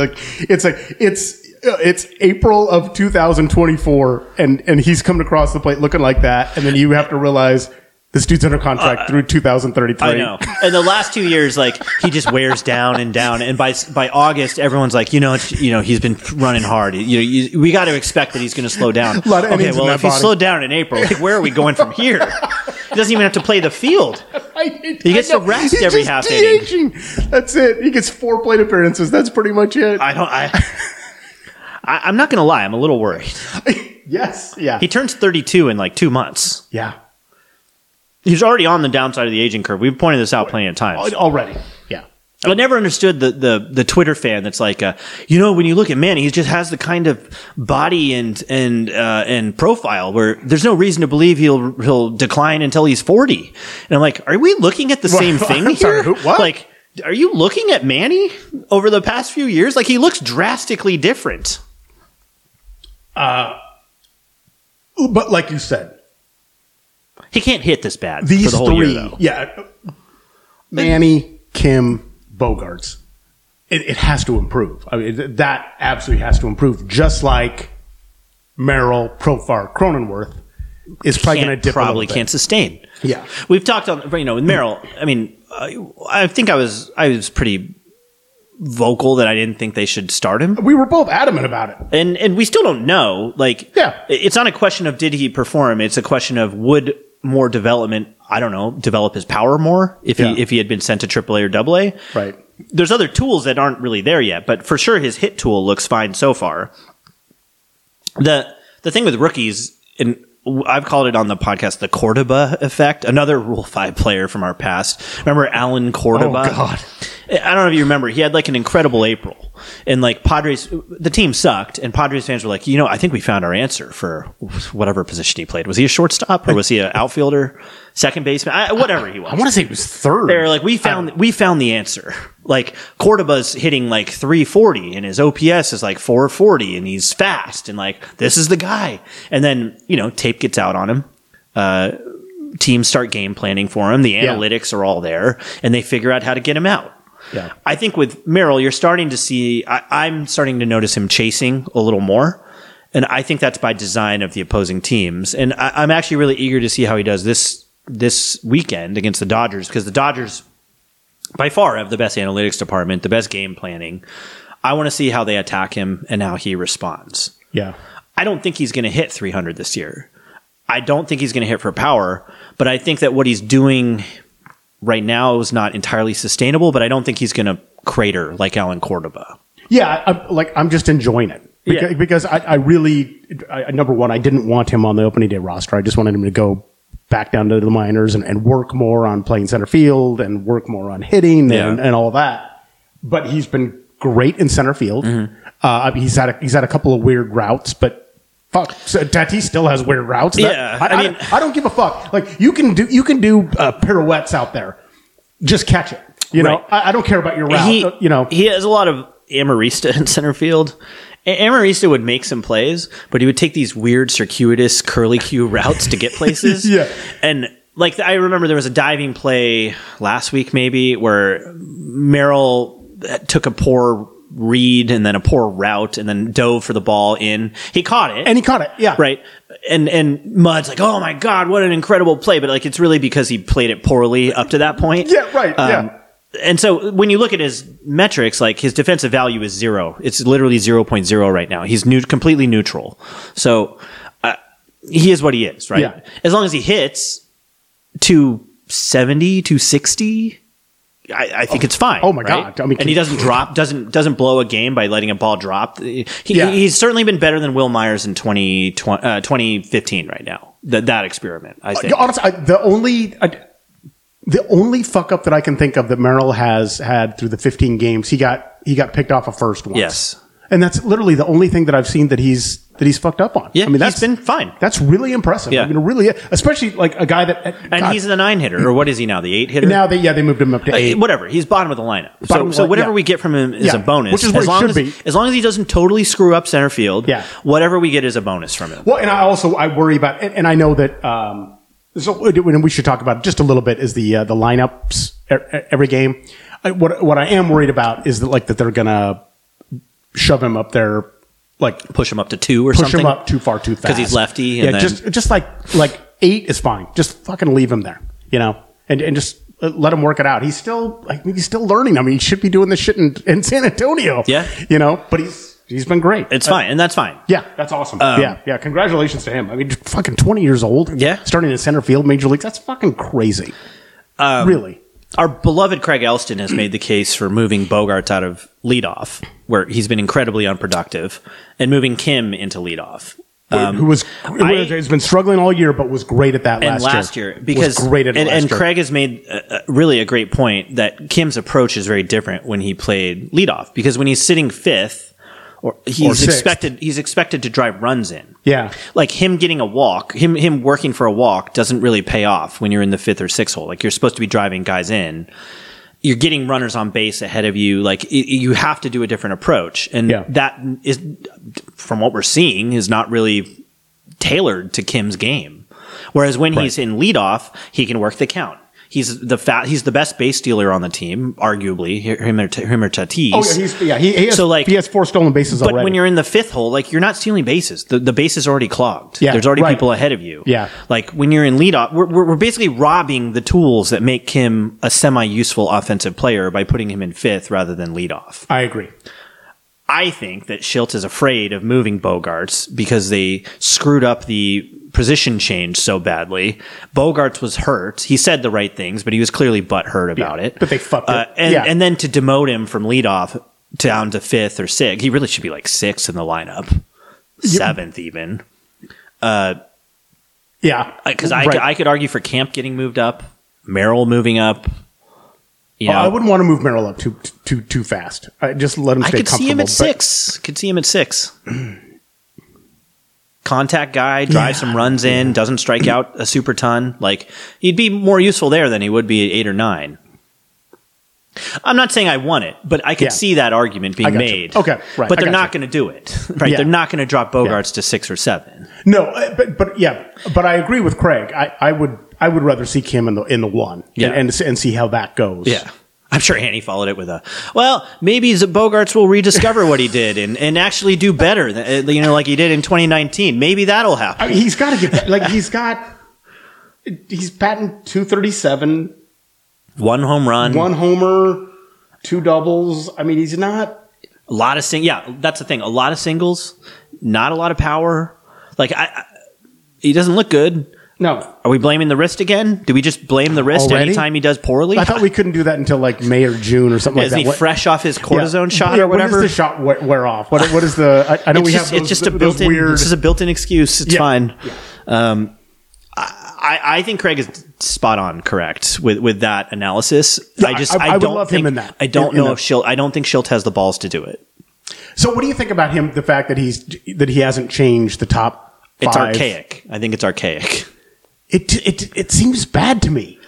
it's April of 2024, and he's coming across the plate looking like that, and then you have to realize This dude's under contract through 2033. I know. And the last 2 years, like, he just wears down and down. And by August, everyone's like, he's been running hard. We got to expect that he's going to slow down. A lot of okay, well, if he body. slowed down in April, like, where are we going from here? He doesn't even have to play the field. He gets to rest He's every just half inning. DHing. That's it. He gets 4 plate appearances. That's pretty much it. I'm not going to lie. I'm a little worried. Yes. Yeah. He turns 32 in like 2 months. Yeah. He's already on the downside of the aging curve. We've pointed this out plenty of times. Already. Yeah. I never understood the Twitter fan that's like, when you look at Manny, he just has the kind of body and profile where there's no reason to believe he'll decline until he's 40. And I'm like, are we looking at the same thing here? Sorry, what? Like, are you looking at Manny over the past few years? Like, he looks drastically different. But like you said, he can't hit this bad these for the whole three, year, though. yeah, Manny, Kim, Bogarts, it has to improve. I mean, that absolutely has to improve. Just like Merrill, Profar, Cronenworth is probably going to dip. Probably can't sustain. Yeah, we've talked on with Merrill. I mean, I think I was pretty vocal that I didn't think they should start him. We were both adamant about it, and we still don't know. Like, yeah, it's not a question of did he perform. It's a question of would more development, I don't know, develop his power more if he had been sent to AAA or AA. Right. There's other tools that aren't really there yet, but for sure his hit tool looks fine so far. The thing with rookies, and I've called it on the podcast the Cordoba effect, another Rule 5 player from our past. Remember Alan Cordoba? Oh, God. I don't know if you remember. He had like an incredible April. And like Padres, the team sucked, and Padres fans were like, I think we found our answer for whatever position he played. Was he a shortstop or was he an outfielder, second baseman? Whatever he was. I want to say he was third. They're like, we found the answer. Like Cordoba's hitting like 340 and his OPS is like 440 and he's fast and like, this is the guy. And then, tape gets out on him. Teams start game planning for him. The analytics are all there and they figure out how to get him out. Yeah. I think with Merrill, you're starting to see, I'm starting to notice him chasing a little more. And I think that's by design of the opposing teams. And I'm actually really eager to see how he does this weekend against the Dodgers, because the Dodgers by far have the best analytics department, the best game planning. I want to see how they attack him and how he responds. Yeah. I don't think he's going to hit 300 this year. I don't think he's going to hit for power, but I think that what he's doing right now is not entirely sustainable, but I don't think he's going to crater like Alan Cordoba. Yeah, I'm just enjoying it. Because I really, number one, I didn't want him on the opening day roster. I just wanted him to go back down to the minors and work more on playing center field and work more on hitting and all that. But he's been great in center field. Mm-hmm. He's had a couple of weird routes, but fuck, so Tatis still has weird routes. I don't give a fuck. Like you can do pirouettes out there. Just catch it. You know, I don't care about your route. He has a lot of Amarista in center field. Amarista would make some plays, but he would take these weird circuitous curly Q routes to get places. Yeah. And like I remember there was a diving play last week maybe where Merrill took a poor read and then a poor route and then dove for the ball in. He caught it. Yeah. Right. And Mud's like, oh my God, what an incredible play. But like, it's really because he played it poorly up to that point. Yeah. Right. Yeah. And so when you look at his metrics, like his defensive value is 0. It's literally 0.0 right now. He's completely neutral. So he is what he is, right? Yeah. As long as he hits 270, 260, I think it's fine. Oh my right? God! I mean, and he doesn't drop, doesn't blow a game by letting a ball drop. He's certainly been better than Will Myers in 2015 right now. That experiment, I think. Honestly, the only fuck up that I can think of that Merrill has had through the 15 games, he got picked off a first once. Yes. And that's literally the only thing that I've seen that he's fucked up on. Yeah, I mean, he's been fine. That's really impressive. Yeah. I mean, really, especially like a guy that. And he's the 9 hitter, or what is he now? The 8 hitter? Now they moved him up to 8. Whatever. He's bottom of the lineup. So whatever we get from him is a bonus. Which is where he should be. As long as he doesn't totally screw up center field, yeah. Whatever we get is a bonus from him. Well, and I worry about, and I know that. So we should talk about just a little bit is the lineups every game. What I am worried about is that they're gonna shove him up there. Like push him up to 2 or push something. Push him up too far too fast because he's lefty. Yeah, just like 8 is fine. Just fucking leave him there, and just let him work it out. He's still learning. I mean, he should be doing this shit in San Antonio. Yeah. But he's been great. It's fine, and that's fine. Yeah, that's awesome. Yeah. Congratulations to him. I mean, fucking 20 years old. Yeah. Starting in center field, major leagues. That's fucking crazy. Really. Our beloved Craig Elston has made the case for moving Bogarts out of leadoff, where he's been incredibly unproductive, and moving Kim into leadoff. Has been struggling all year, but was great at that last year. Because was great at it and Craig has made really a great point that Kim's approach is very different when he played leadoff, because when he's sitting fifth, he's expected to drive runs in. Yeah, like him getting a walk, him working for a walk doesn't really pay off when you're in the fifth or sixth hole. Like, you're supposed to be driving guys in. You're getting runners on base ahead of you. Like, you have to do a different approach. And that is, from what we're seeing, is not really tailored to Kim's game. Whereas when he's in leadoff, he can work the count. He's the best base stealer on the team, arguably. Him or Tatis. Oh, he has 4 stolen bases already. But when you're in the fifth hole, like, you're not stealing bases. The base is already clogged. Yeah, there's already people ahead of you. Yeah. Like, when you're in leadoff, we're basically robbing the tools that make Kim a semi-useful offensive player by putting him in fifth rather than leadoff. I agree. I think that Shildt is afraid of moving Bogarts because they screwed up the position change so badly. Bogarts was hurt. He said the right things, but he was clearly butthurt about it. But they fucked it. And then to demote him from leadoff down to fifth or sixth, he really should be like sixth in the lineup, seventh even. Because I could argue for Camp getting moved up, Merrill moving up. I wouldn't want to move Merrill up too fast. Just let him stay comfortable. Could see him at 6. Contact guy, drive some runs in, doesn't strike out a super ton. Like, he'd be more useful there than he would be at 8 or 9. I'm not saying I want it, but I could see that argument being made. Okay, right. But they're not going to do it. Right? Yeah. They're not going to drop Bogarts to 6 or 7. No, but I agree with Craig. I would rather see Kim in the 1 and see how that goes. Yeah. I'm sure Hanny followed it with maybe Bogarts will rediscover what he did and actually do better, like he did in 2019. Maybe that'll happen. I mean, he's got to get that. Like, he's batting 237. 1 home run. 1 homer, 2 doubles. I mean, he's not... A lot of that's the thing. A lot of singles, not a lot of power. Like, he doesn't look good. No. Are we blaming the wrist again? Do we just blame the wrist anytime he does poorly? I thought we couldn't do that until like May or June or something like that. Is he fresh off his cortisone shot or whatever? When does the shot wear off? What is the... I know it's just a built-in excuse. It's fine. Yeah. I think Craig is spot on correct with that analysis. Yeah, I don't love him in that. I don't know if Shildt... I don't think Shildt has the balls to do it. So what do you think about him, the fact that he hasn't changed the top 5? It's archaic. I think it's archaic. It seems bad to me.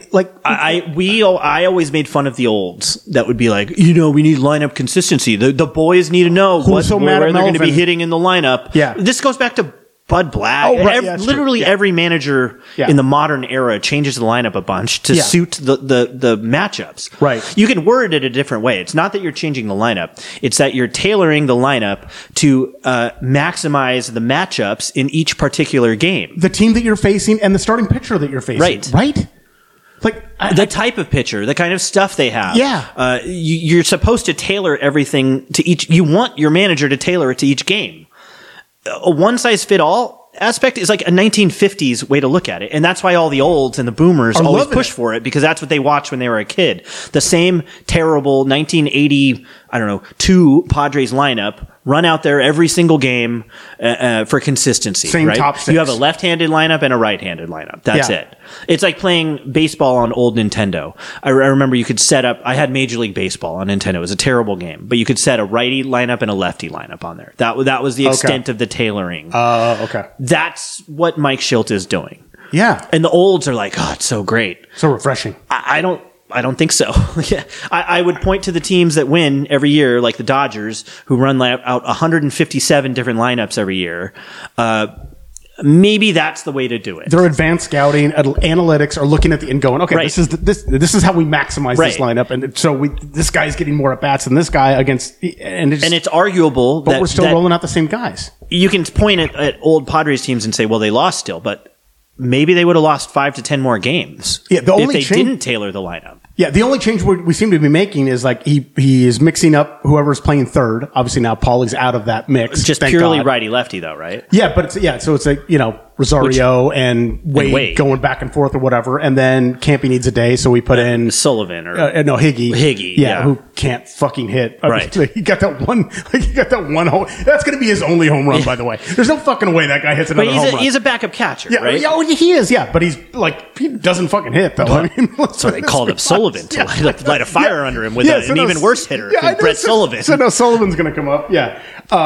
I always made fun of the olds that would be like, we need lineup consistency. The boys need to know where they're going to be hitting in the lineup. Yeah. This goes back to Bud Black. Literally every manager in the modern era changes the lineup a bunch to suit the matchups. Right. You can word it a different way. It's not that you're changing the lineup. It's that you're tailoring the lineup to maximize the matchups in each particular game. The team that you're facing and the starting pitcher that you're facing. Right? Like the type of pitcher, the kind of stuff they have. Yeah. You're supposed to tailor everything to each. You want your manager to tailor it to each game. A one-size-fit-all aspect is like a 1950s way to look at it. And that's why all the olds and the boomers always push for it, because that's what they watched when they were a kid. The same terrible 1980, 2 Padres lineup, run out there every single game for consistency. Same right? top 6. You have a left-handed lineup and a right-handed lineup. That's it. It's like playing baseball on old Nintendo. I remember you could set up... I had Major League Baseball on Nintendo. It was a terrible game. But you could set a righty lineup and a lefty lineup on there. That was the extent of the tailoring. Okay. That's what Mike Shildt is doing. Yeah. And the olds are like, it's so great. So refreshing. I don't think so. I would point to the teams that win every year, like the Dodgers, who run out 157 different lineups every year. Maybe that's the way to do it. Their advanced scouting, analytics are looking at the and going, okay, this is how we maximize this lineup, and so this guy's getting more at bats than this guy against, and it's arguable, but we're still rolling out the same guys. You can point at old Padres teams and say, well, they lost still, but maybe they would have lost 5 to 10 more games. Yeah, the only if they didn't tailor the lineup. Yeah, the only change we seem to be making is like he is mixing up whoever's playing third. Obviously now Paulie's out of that mix. Just purely righty lefty though, right? Yeah, but so it's like, Rosario and Wade going back and forth or whatever, and then Campy needs a day, so we put in Sullivan or Higgy, yeah, who can't fucking hit. Right, he got that one home. That's going to be his only home run, by the way. There's no fucking way that guy hits another home run. He's a backup catcher, right? Yeah, he is. Yeah, but he's like he doesn't fucking hit though. So they called up Sullivan to light a fire under him with an even worse hitter, Brett Sullivan. So no, Sullivan's going to come up. Yeah,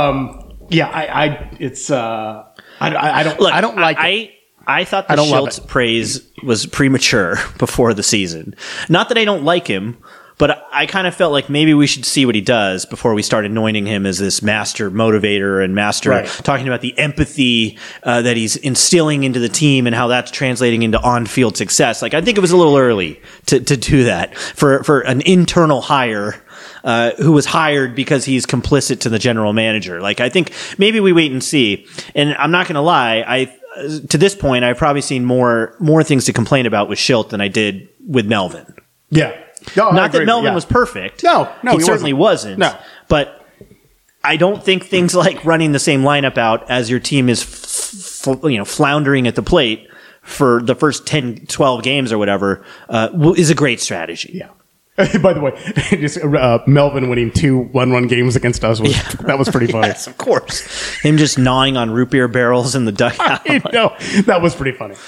I don't like it. I thought the Schultz praise was premature before the season. Not that I don't like him, but I kind of felt like maybe we should see what he does before we start anointing him as this master motivator and master talking about the empathy that he's instilling into the team and how that's translating into on-field success. Like, I think it was a little early to do that for an internal hire. Who was hired because he's complicit to the general manager. Like, I think maybe we wait and see. And I'm not going to lie. To this point, I've probably seen more things to complain about with Schilt than I did with Melvin. Yeah. No, not that Melvin was perfect. No, he certainly wasn't. No. But I don't think things like running the same lineup out as your team is floundering at the plate for the first 10, 12 games or whatever is a great strategy. Yeah. By the way, just Melvin winning 2 1-run games against us that was pretty funny. Yes, of course. Him just gnawing on root beer barrels in the dugout. That was pretty funny.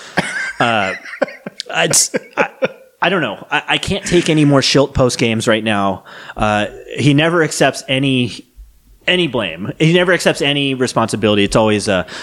I don't know. I can't take any more Schilt post games right now. He never accepts any blame. He never accepts any responsibility. It's always,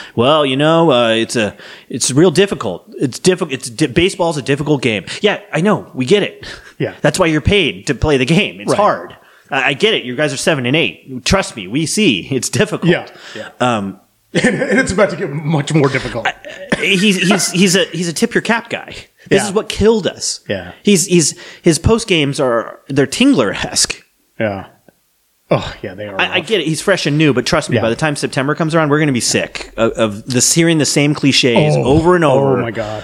it's real difficult. It's difficult. Baseball's a difficult game. Yeah, I know. We get it. Yeah. That's why you're paid to play the game. It's hard. I get it. You guys are 7-8. Trust me. We see it's difficult. Yeah. And it's about to get much more difficult. He's a tip your cap guy. This is what killed us. Yeah. His post games they're Tingler-esque. Yeah. Oh, yeah, they are. I get it. He's fresh and new, but trust me, by the time September comes around, we're going to be sick of this hearing the same cliches over and over. Oh my god.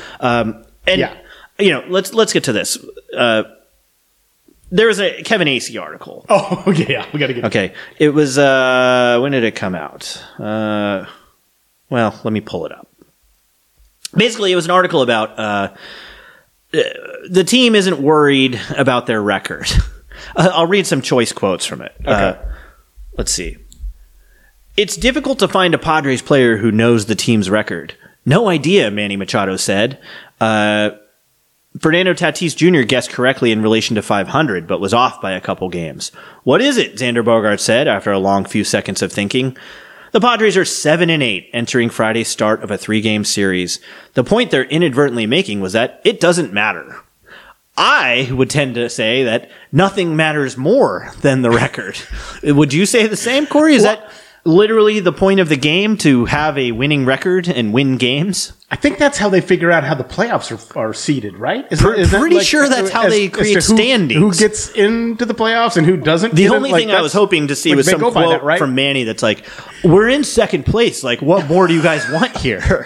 Let's get to this. There was a Kevin Acee article. Oh, okay, yeah, we got to get. Okay, it was when did it come out? Well, let me pull it up. Basically, it was an article about the team isn't worried about their record. I'll read some choice quotes from it. Okay. Let's see. It's difficult to find a Padres player who knows the team's record. No idea, Manny Machado said. Fernando Tatis Jr. guessed correctly in relation to 500, but was off by a couple games. What is it? Xander Bogaerts said after a long few seconds of thinking. The Padres are 7-8 entering Friday's start of a 3-game series. The point they're inadvertently making was that it doesn't matter. I would tend to say that nothing matters more than the record. Would you say the same, Corey? Is that literally the point of the game, to have a winning record and win games? I think that's how they figure out how the playoffs are seeded, right? Pretty sure that's how they create standings. Who gets into the playoffs and who doesn't? The only thing I was hoping to see was some quote from Manny that's like, we're in second place. Like, what more do you guys want here?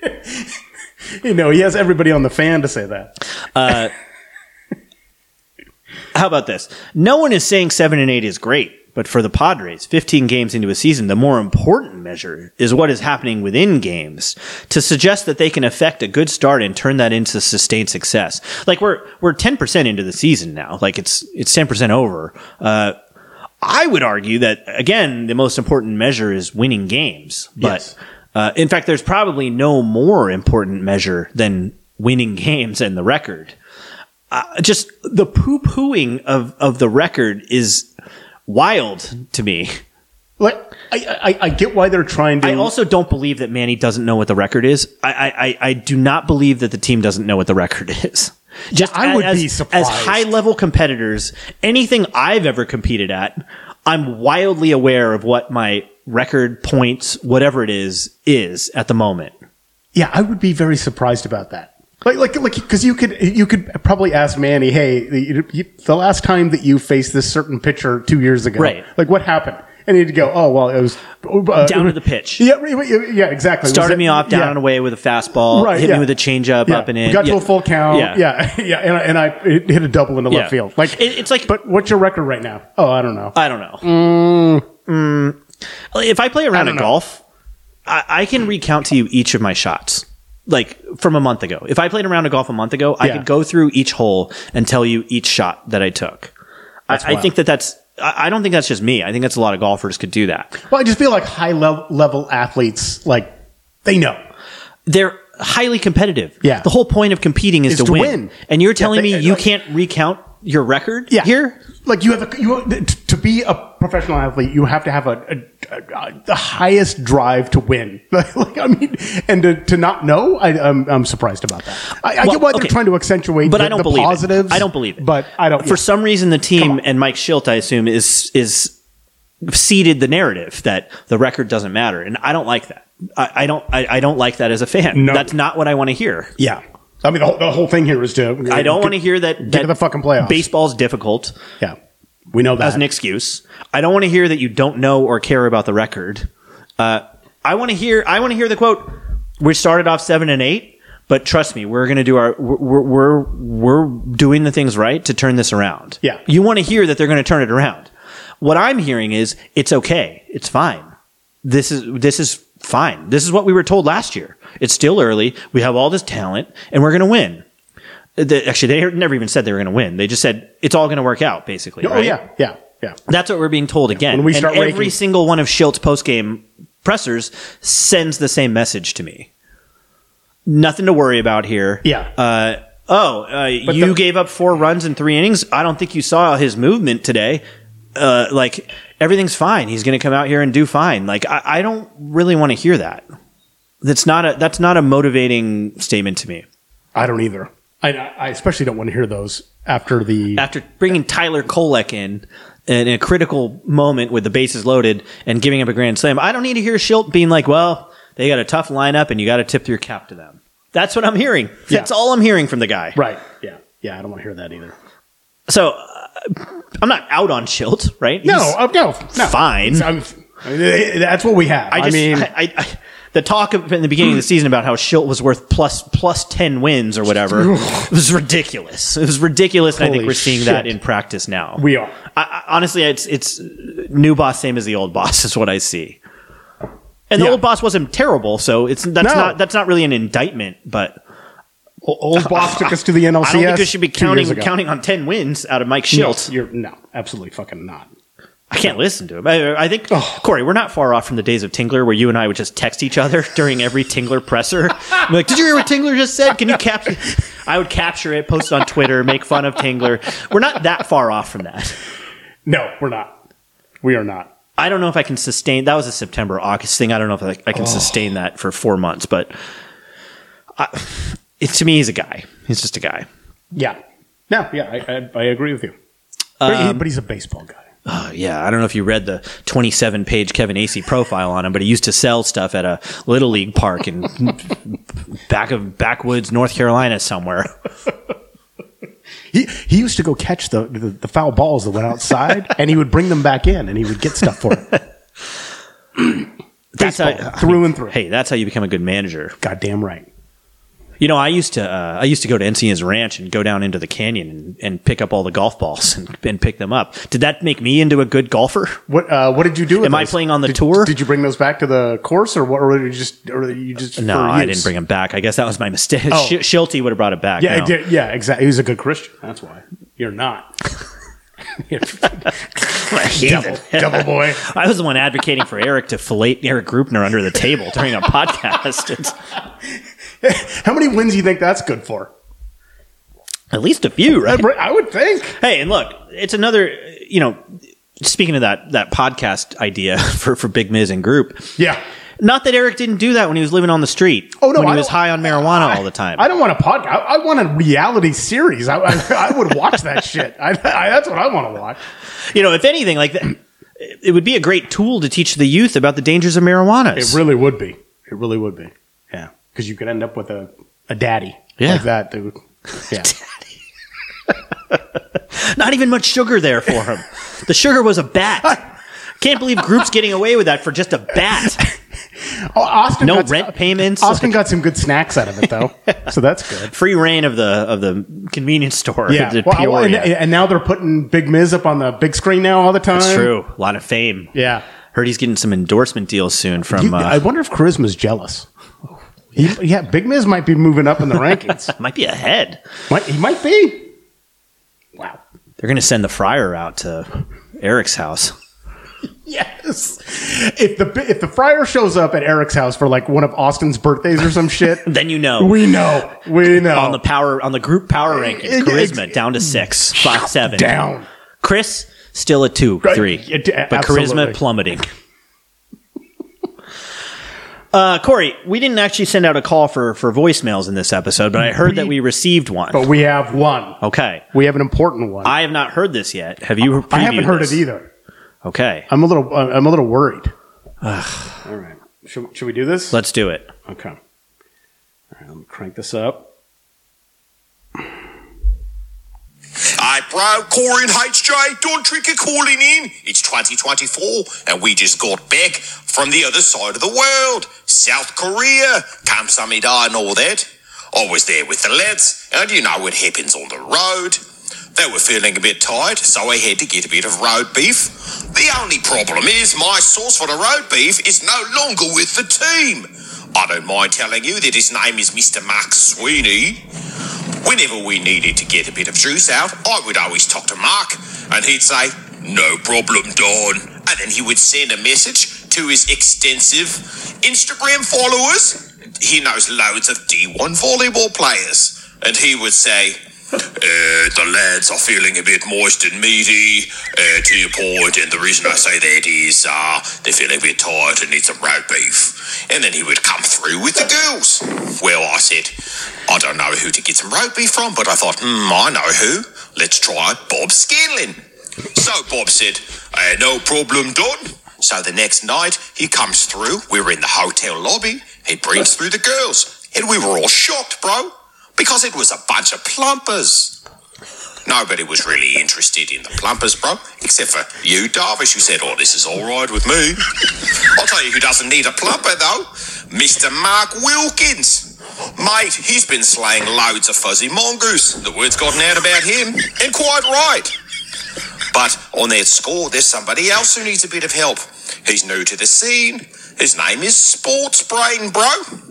He has everybody on the fan to say that. How about this? No one is saying 7-8 is great, but for the Padres, 15 games into a season, the more important measure is what is happening within games. To suggest that they can affect a good start and turn that into sustained success. Like, we're 10% into the season now. Like, it's 10% over. I would argue that, again, the most important measure is winning games. But in fact, there's probably no more important measure than winning games and the record. Just the poo-pooing of the record is wild to me. Like, I get why they're trying to. I also don't believe that Manny doesn't know what the record is. I do not believe that the team doesn't know what the record is. Just I would be surprised. As high-level competitors, anything I've ever competed at, I'm wildly aware of what my record, points, whatever it is at the moment. Yeah, I would be very surprised about that. Like, because you could probably ask Manny, hey, the last time that you faced this certain pitcher 2 years ago, right? Like, what happened? And he'd go, oh, well, it was... down to the pitch. Yeah, exactly. Started me off down and away with a fastball, hit me with a changeup up and in. We got to a full count. Yeah. And I hit a double into left field. Like it's like... But what's your record right now? Oh, I don't know. If I play a round of golf, I can recount to you each of my shots. Like from a month ago. If I played a round of golf a month ago, I could go through each hole and tell you each shot that I took. I think that's... I don't think that's just me. I think that's a lot of golfers could do that. Well, I just feel like high level athletes, like, they know. They're highly competitive. Yeah. The whole point of competing is to win. And you're telling me you can't recount your record here? Like to be a professional athlete, you have to have the highest drive to win. Like, I mean, and to not know, I'm surprised about that. I get why they're trying to accentuate but I don't believe positives. I don't believe it. But I don't. For some reason, the team and Mike Schilt, I assume, is seeded the narrative that the record doesn't matter, and I don't like that. I don't like that as a fan. No. That's not what I want to hear. Yeah. I mean, the whole thing here is to... I don't want to hear that... Get to the fucking playoffs. Baseball's difficult. Yeah. We know that. As an excuse. I don't want to hear that you don't know or care about the record. I want to hear the quote, we started off 7-8, but trust me, we're going to do we're doing the things right to turn this around. Yeah. You want to hear that they're going to turn it around. What I'm hearing is, it's okay. It's fine. This is fine. This is what we were told last year. It's still early. We have all this talent, and we're going to win. Actually, they never even said they were going to win. They just said it's all going to work out, basically. Oh, right? Yeah. That's what we're being told again. When we start and every single one of Schilt's post-game pressers sends the same message to me. Nothing to worry about here. Yeah. You gave up 4 runs in 3 innings. I don't think you saw his movement today. Everything's fine. He's going to come out here and do fine. Like, I don't really want to hear that. That's not a motivating statement to me. I don't either. I especially don't want to hear those after bringing Tyler Kolek in a critical moment with the bases loaded and giving up a grand slam. I don't need to hear Schilt being like, well, they got a tough lineup and you got to tip your cap to them. That's what I'm hearing. That's all I'm hearing from the guy. Right. Yeah. Yeah. I don't want to hear that either. So I'm not out on Schilt, right? No. Fine. That's what we have. The talk in the beginning of the season about how Schilt was worth plus 10 wins or whatever was ridiculous. It was ridiculous, and I think we're seeing that in practice now. We are. Honestly, it's new boss, same as the old boss, is what I see. And the old boss wasn't terrible, so that's not really an indictment, but... Old boss took us to the NLCS. I don't think we should be counting on 10 wins out of Mike Schilt. No, absolutely fucking not. I can't listen to him. I think, Corey, we're not far off from the days of Tingler where you and I would just text each other during every Tingler presser. I'm like, did you hear what Tingler just said? Can you capture? I would capture it, post it on Twitter, make fun of Tingler. We're not that far off from that. No, we're not. We are not. I don't know if I can sustain. That was a September, August thing. I don't know if I can sustain that for 4 months, but to me, he's a guy. He's just a guy. Yeah. No, yeah, I agree with you. But he's a baseball guy. Yeah, I don't know if you read the 27-page Kevin Acee profile on him, but he used to sell stuff at a Little League park in backwoods, North Carolina somewhere. He used to go catch the foul balls that went outside, and he would bring them back in, and he would get stuff for it. That's how, through and through. Hey, that's how you become a good manager. Goddamn right. You know, I used to go to Encinas Ranch and go down into the canyon and pick up all the golf balls and pick them up. Did that make me into a good golfer? What did you do with Am those? I playing on the tour? Did you bring those back to the course, or what? Or you just no, I didn't bring them back. I guess that was my mistake. Oh. Schilte would have brought it back. Yeah, no. Yeah, exactly. He was a good Christian. That's why you're not. Devil boy. I was the one advocating for Eric to fillet Eric Grupner under the table during a podcast. How many wins do you think that's good for? At least a few, right? I would think. Hey, and look, it's another, speaking of that podcast idea for Big Miz and Group. Yeah. Not that Eric didn't do that when he was living on the street. Oh, no. When he was high on marijuana all the time. I don't want a podcast. I want a reality series. I would watch that shit. That's what I want to watch. If anything, like that, it would be a great tool to teach the youth about the dangers of marijuana. It really would be. It really would be. Yeah. Because you could end up with a daddy like that, dude. Yeah. Not even much sugar there for him. The sugar was a bat. Can't believe Group's getting away with that for just a bat. Oh, Austin No got rent payments. Austin got some good snacks out of it, though, so that's good. Free reign of the convenience store. Yeah, to well, Peoria. and now they're putting Big Miz up on the big screen now all the time. That's true. A lot of fame. Yeah. Heard he's getting some endorsement deals soon from. I wonder if Charisma's jealous. Yeah, Big Miz might be moving up in the rankings. Might be ahead. He might be. Wow. They're going to send the fryer out to Eric's house. Yes. If the Friar shows up at Eric's house for like one of Austin's birthdays or some shit, Then you know. we know. On the group power rankings, Charisma down to 6, 5, 7. Down. Chris still at 2, 3. But Absolutely. Charisma plummeting. Corey, we didn't actually send out a call for voicemails in this episode, but I heard that we received one. But we have one. Okay. We have an important one. I have not heard this yet. Have you? I haven't heard this? it either. Okay. I'm a little worried. All right. Should we do this? Let's do it. Okay. All right, let me crank this up. Hey, bro, Corey and HJ, don't trick you calling in. It's 2024, and we just got back from the other side of the world, South Korea, Camp Samida and all that. I was there with the lads, and you know what happens on the road. They were feeling a bit tired, so I had to get a bit of road beef. The only problem is my source for the road beef is no longer with the team. I don't mind telling you that his name is Mr. Mark Sweeney. Whenever we needed to get a bit of juice out, I would always talk to Mark, and he'd say, "No problem, Don." And then he would send a message to his extensive Instagram followers. He knows loads of D1 volleyball players. And he would say, the lads are feeling a bit moist and meaty, to your point, and the reason I say that is they're feeling a bit tired and need some road beef. And then he would come through with the girls. Well, I said, I don't know who to get some road beef from, but I thought, I know who. Let's try Bob Scanlon. So Bob said, no problem, Don. So the next night, he comes through. We were in the hotel lobby. He brings through the girls. And we were all shocked, bro, because it was a bunch of plumpers. Nobody was really interested in the plumpers, bro, except for you, Darvish, who said, this is all right with me. I'll tell you who doesn't need a plumper, though. Mr. Mark Wilkins. Mate, he's been slaying loads of fuzzy mongoose. The word's gotten out about him, and quite right. But on that score, there's somebody else who needs a bit of help. He's new to the scene. His name is Sports Brain, bro.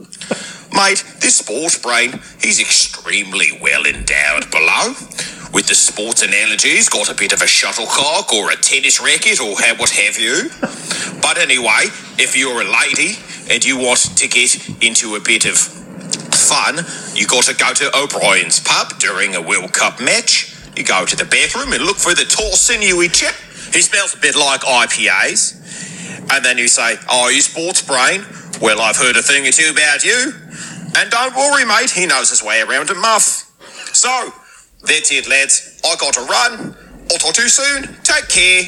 Mate, this Sports Brain, he's extremely well endowed below. With the sports analogy, he's got a bit of a shuttlecock or a tennis racket or what have you. But anyway, if you're a lady and you want to get into a bit of fun, you got to go to O'Brien's pub during a World Cup match. You go to the bathroom and look for the tall, sinewy chip. He smells a bit like IPAs. And then you say, you Sports Brain? Well, I've heard a thing or two about you. And don't worry, mate, he knows his way around a muff. So, that's it, lads. I got to run. I'll talk to you soon. Take care.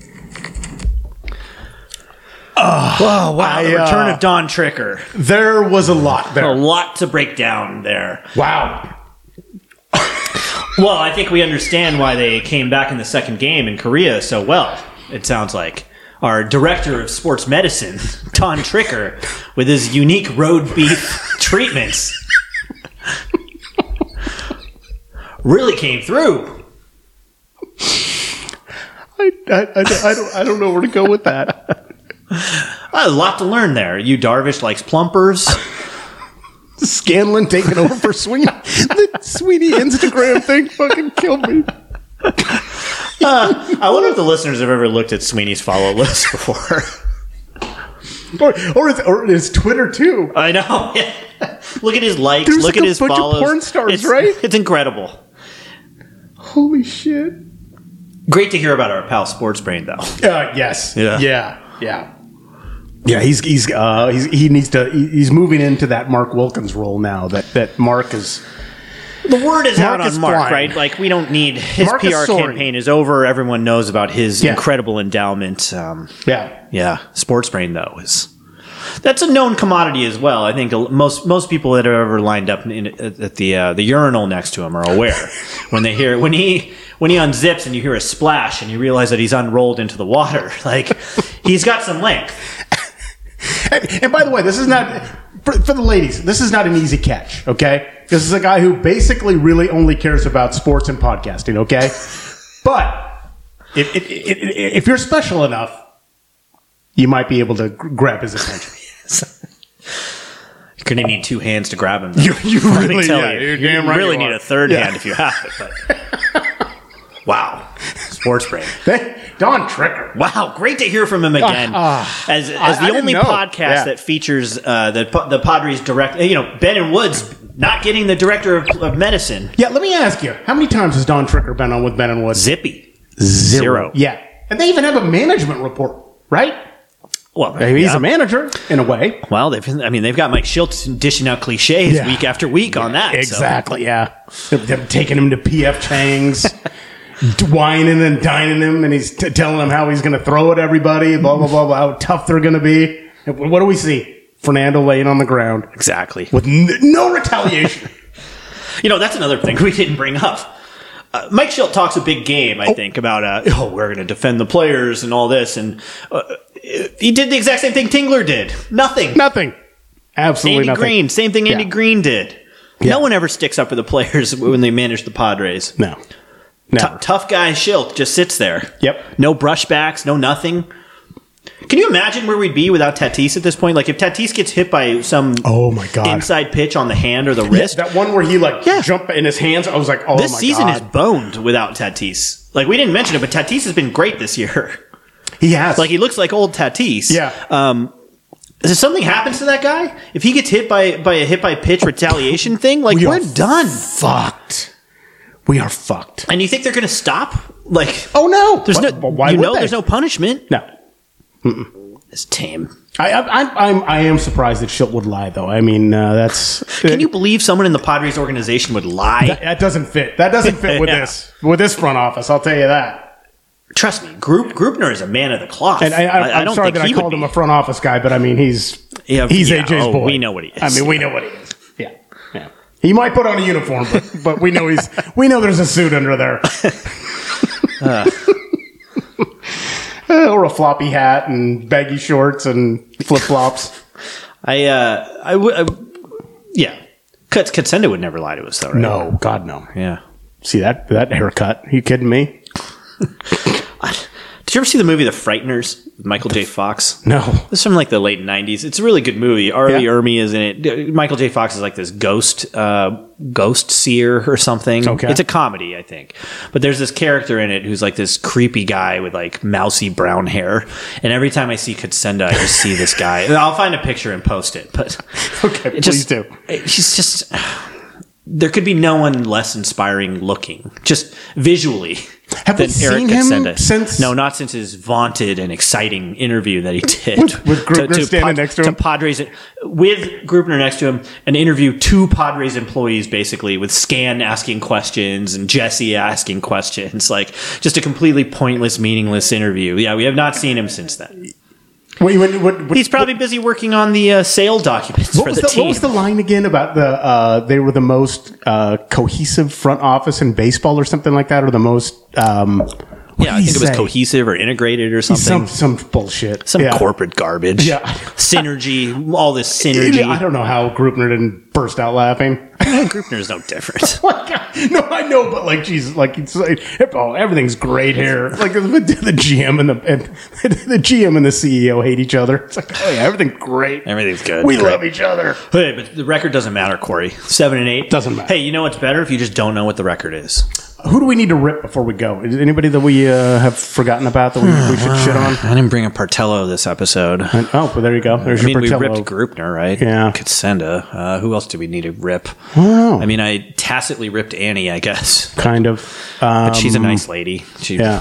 Oh, wow. The return of Don Tricker. There was a lot there. A lot to break down there. Wow. Well, I think we understand why they came back in the second game in Korea so well, it sounds like. Our director of sports medicine, Don Tricker, with his unique road beef treatments, really came through. I don't know where to go with that. A lot to learn there. You Darvish likes plumpers. Scanlon taking over for Sweeney. The Sweeney Instagram thing fucking killed me. I wonder if the listeners have ever looked at Sweeney's follow list before. or his Twitter too. I know. Look at his likes. There's look like at his bunch follows. Of porn stars, right? It's incredible. Holy shit! Great to hear about our pal Sports Brain, though. Yes. Yeah. He's moving into that Mark Wilkins role now. That Mark is. The word is out Mark is on Mark, flying. right? Like, we don't need... His Mark is PR soaring. campaign is over. Everyone knows about his incredible endowment. Yeah. Yeah. Sports Brain, though, is... That's a known commodity as well. I think most people that are ever lined up at the urinal next to him are aware when they hear when he unzips and you hear a splash and you realize that he's unrolled into the water. Like he's got some length. And by the way, this is not for the ladies. This is not an easy catch. Okay, this is a guy who basically really only cares about sports and podcasting. Okay, but if you're special enough, you might be able to grab his attention. You're going to need two hands to grab him. You really, you really need a third hand if you have it. But. Wow. Sports brain. Don Tricker. Wow. Great to hear from him again. As the only podcast that features the Padres direct, Ben and Woods not getting the director of medicine. Yeah, let me ask you, how many times has Don Tricker been on with Ben and Woods? Zippy. Zero. Yeah. And they even have a management report, right? Well, he's a manager in a way. Well, they've got Mike Schultz dishing out cliches week after week on that. Exactly, yeah. They're taking him to P.F. Chang's, whining and dining him, and he's telling them how he's going to throw at everybody, blah, blah, blah, blah, how tough they're going to be. And what do we see? Fernando laying on the ground. Exactly. With no retaliation. That's another thing we didn't bring up. Mike Schultz talks a big game, I think, about, we're going to defend the players and all this, and... he did the exact same thing Tingler did. Nothing. Absolutely Andy nothing. Green. Same thing Andy Green did. Yeah. No one ever sticks up for the players when they manage the Padres. No. Tough guy Schilt just sits there. Yep. No brushbacks, no nothing. Can you imagine where we'd be without Tatis at this point? Like if Tatis gets hit by some inside pitch on the hand or the wrist. That one where he jumped in his hands, I was like, this season is boned without Tatis. Like we didn't mention it, but Tatis has been great this year. He has. Like, he looks like old Tatis. Yeah. If something happens to that guy, if he gets hit by a hit-by-pitch retaliation thing, like, we're done. Fucked. We are fucked. And you think they're going to stop? Like, oh, no. There's why would they? There's no punishment. No. It's tame. I am surprised that Schilt would lie, though. I mean, that's... Can you believe someone in the Padres organization would lie? That doesn't fit. That doesn't fit with this front office, I'll tell you that. Trust me, Grupner is a man of the cloth. And I don't sorry that I called him a front office guy, but I mean, he's AJ's boy. We know what he is. I mean, we know what he is. Yeah. He might put on a uniform, but we know we know there's a suit under there. Or a floppy hat and baggy shorts and flip flops. Katsenda would never lie to us, though, right? No, God, no. Yeah. See that haircut? Are you kidding me? Did you ever see the movie The Frighteners with Michael J. Fox? No. It's from like the late 90s. It's a really good movie. Arlie Ermy is in it. Michael J. Fox is like this ghost seer or something. Okay. It's a comedy, I think. But there's this character in it who's like this creepy guy with like mousy brown hair. And every time I see Katsenda, I just see this guy. I'll find a picture and post it. But okay, please do. He's just... There could be no one less inspiring looking, just visually, Have than we Eric seen Katsenda. him since? No, not since his vaunted and exciting interview that he did with Grupner standing next to him. To Padres, with Grupner next to him, an interview to Padres employees, basically, with Scan asking questions and Jesse asking questions, like just a completely pointless, meaningless interview. Yeah, we have not seen him since then. He's probably busy working on the sale documents for the team. What was the line again about they were the most cohesive front office in baseball or something like that, or the most... I think it was cohesive or integrated or something. Some bullshit. Some corporate garbage. Yeah. Synergy. All this synergy. I don't know how Grupner didn't burst out laughing. Grupner's no different. No, I know, but like, Jesus, like, it's like, everything's great here. Like the GM and the GM and the CEO hate each other. It's like, oh yeah, everything's great. Everything's good. We love each other. Hey, but the record doesn't matter, Corey. 7-8 doesn't matter. Hey, you know what's better if you just don't know what the record is. Who do we need to rip before we go? Is there anybody that we have forgotten about that we should shit on? I didn't bring a Portello this episode. Well, there you go. There's your Portello. We ripped Grupner, right? Yeah. Katsenda. Who else do we need to rip? Oh. I mean, I tacitly ripped Annie, I guess. Kind of. But she's a nice lady. Yeah.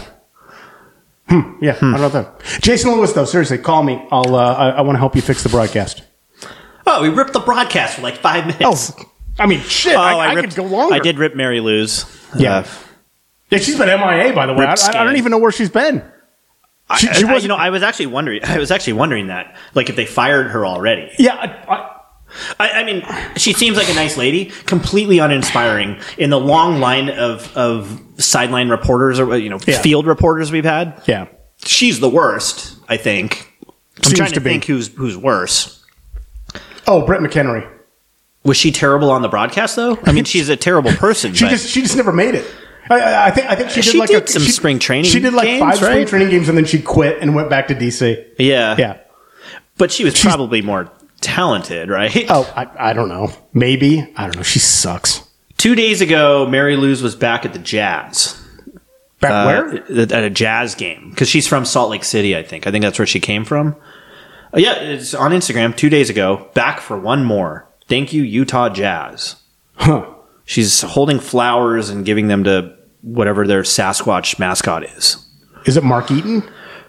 Yeah, I don't know that. Jason Lewis, though, seriously, call me. I want to help you fix the broadcast. Oh, we ripped the broadcast for like 5 minutes. Oh, I mean, shit, I could go longer. I did rip Mary Lou's. Yeah. Yeah, she's been MIA, by the way. I don't even know where she's been. I was actually wondering that, like, if they fired her already. Yeah. I mean, she seems like a nice lady, completely uninspiring in the long line of sideline reporters or field reporters we've had. Yeah, she's the worst. I think. I'm trying to think who's worse. Oh, Brett McHenry. Was she terrible on the broadcast though? I mean, she's a terrible person. she just never made it. I think she did some spring training. She did like games, 5 right? spring training games, and then she quit and went back to DC. Yeah. But she's probably more talented, right? Oh, I don't know. Maybe. I don't know. She sucks. 2 days ago, Mary Lou's was back at the Jazz. Back where? At a Jazz game. Because she's from Salt Lake City, I think. I think that's where she came from. Yeah, it's on Instagram 2 days ago. Back for one more. Thank you, Utah Jazz. Huh. She's holding flowers and giving them to whatever their Sasquatch mascot is. Is it Mark Eaton?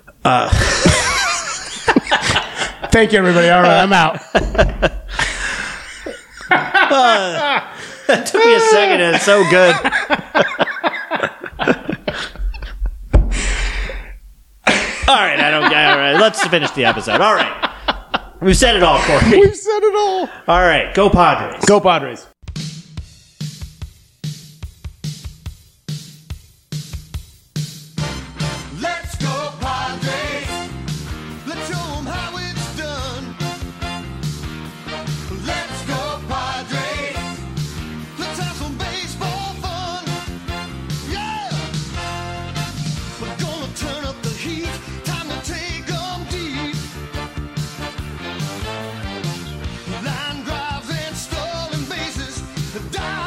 Thank you, everybody. All right, I'm out. That took me a second, and it's so good. All right, let's finish the episode. All right. We've said it all, Corey. We've said it all. All right, go Padres. Go Padres. Line drives and stolen bases.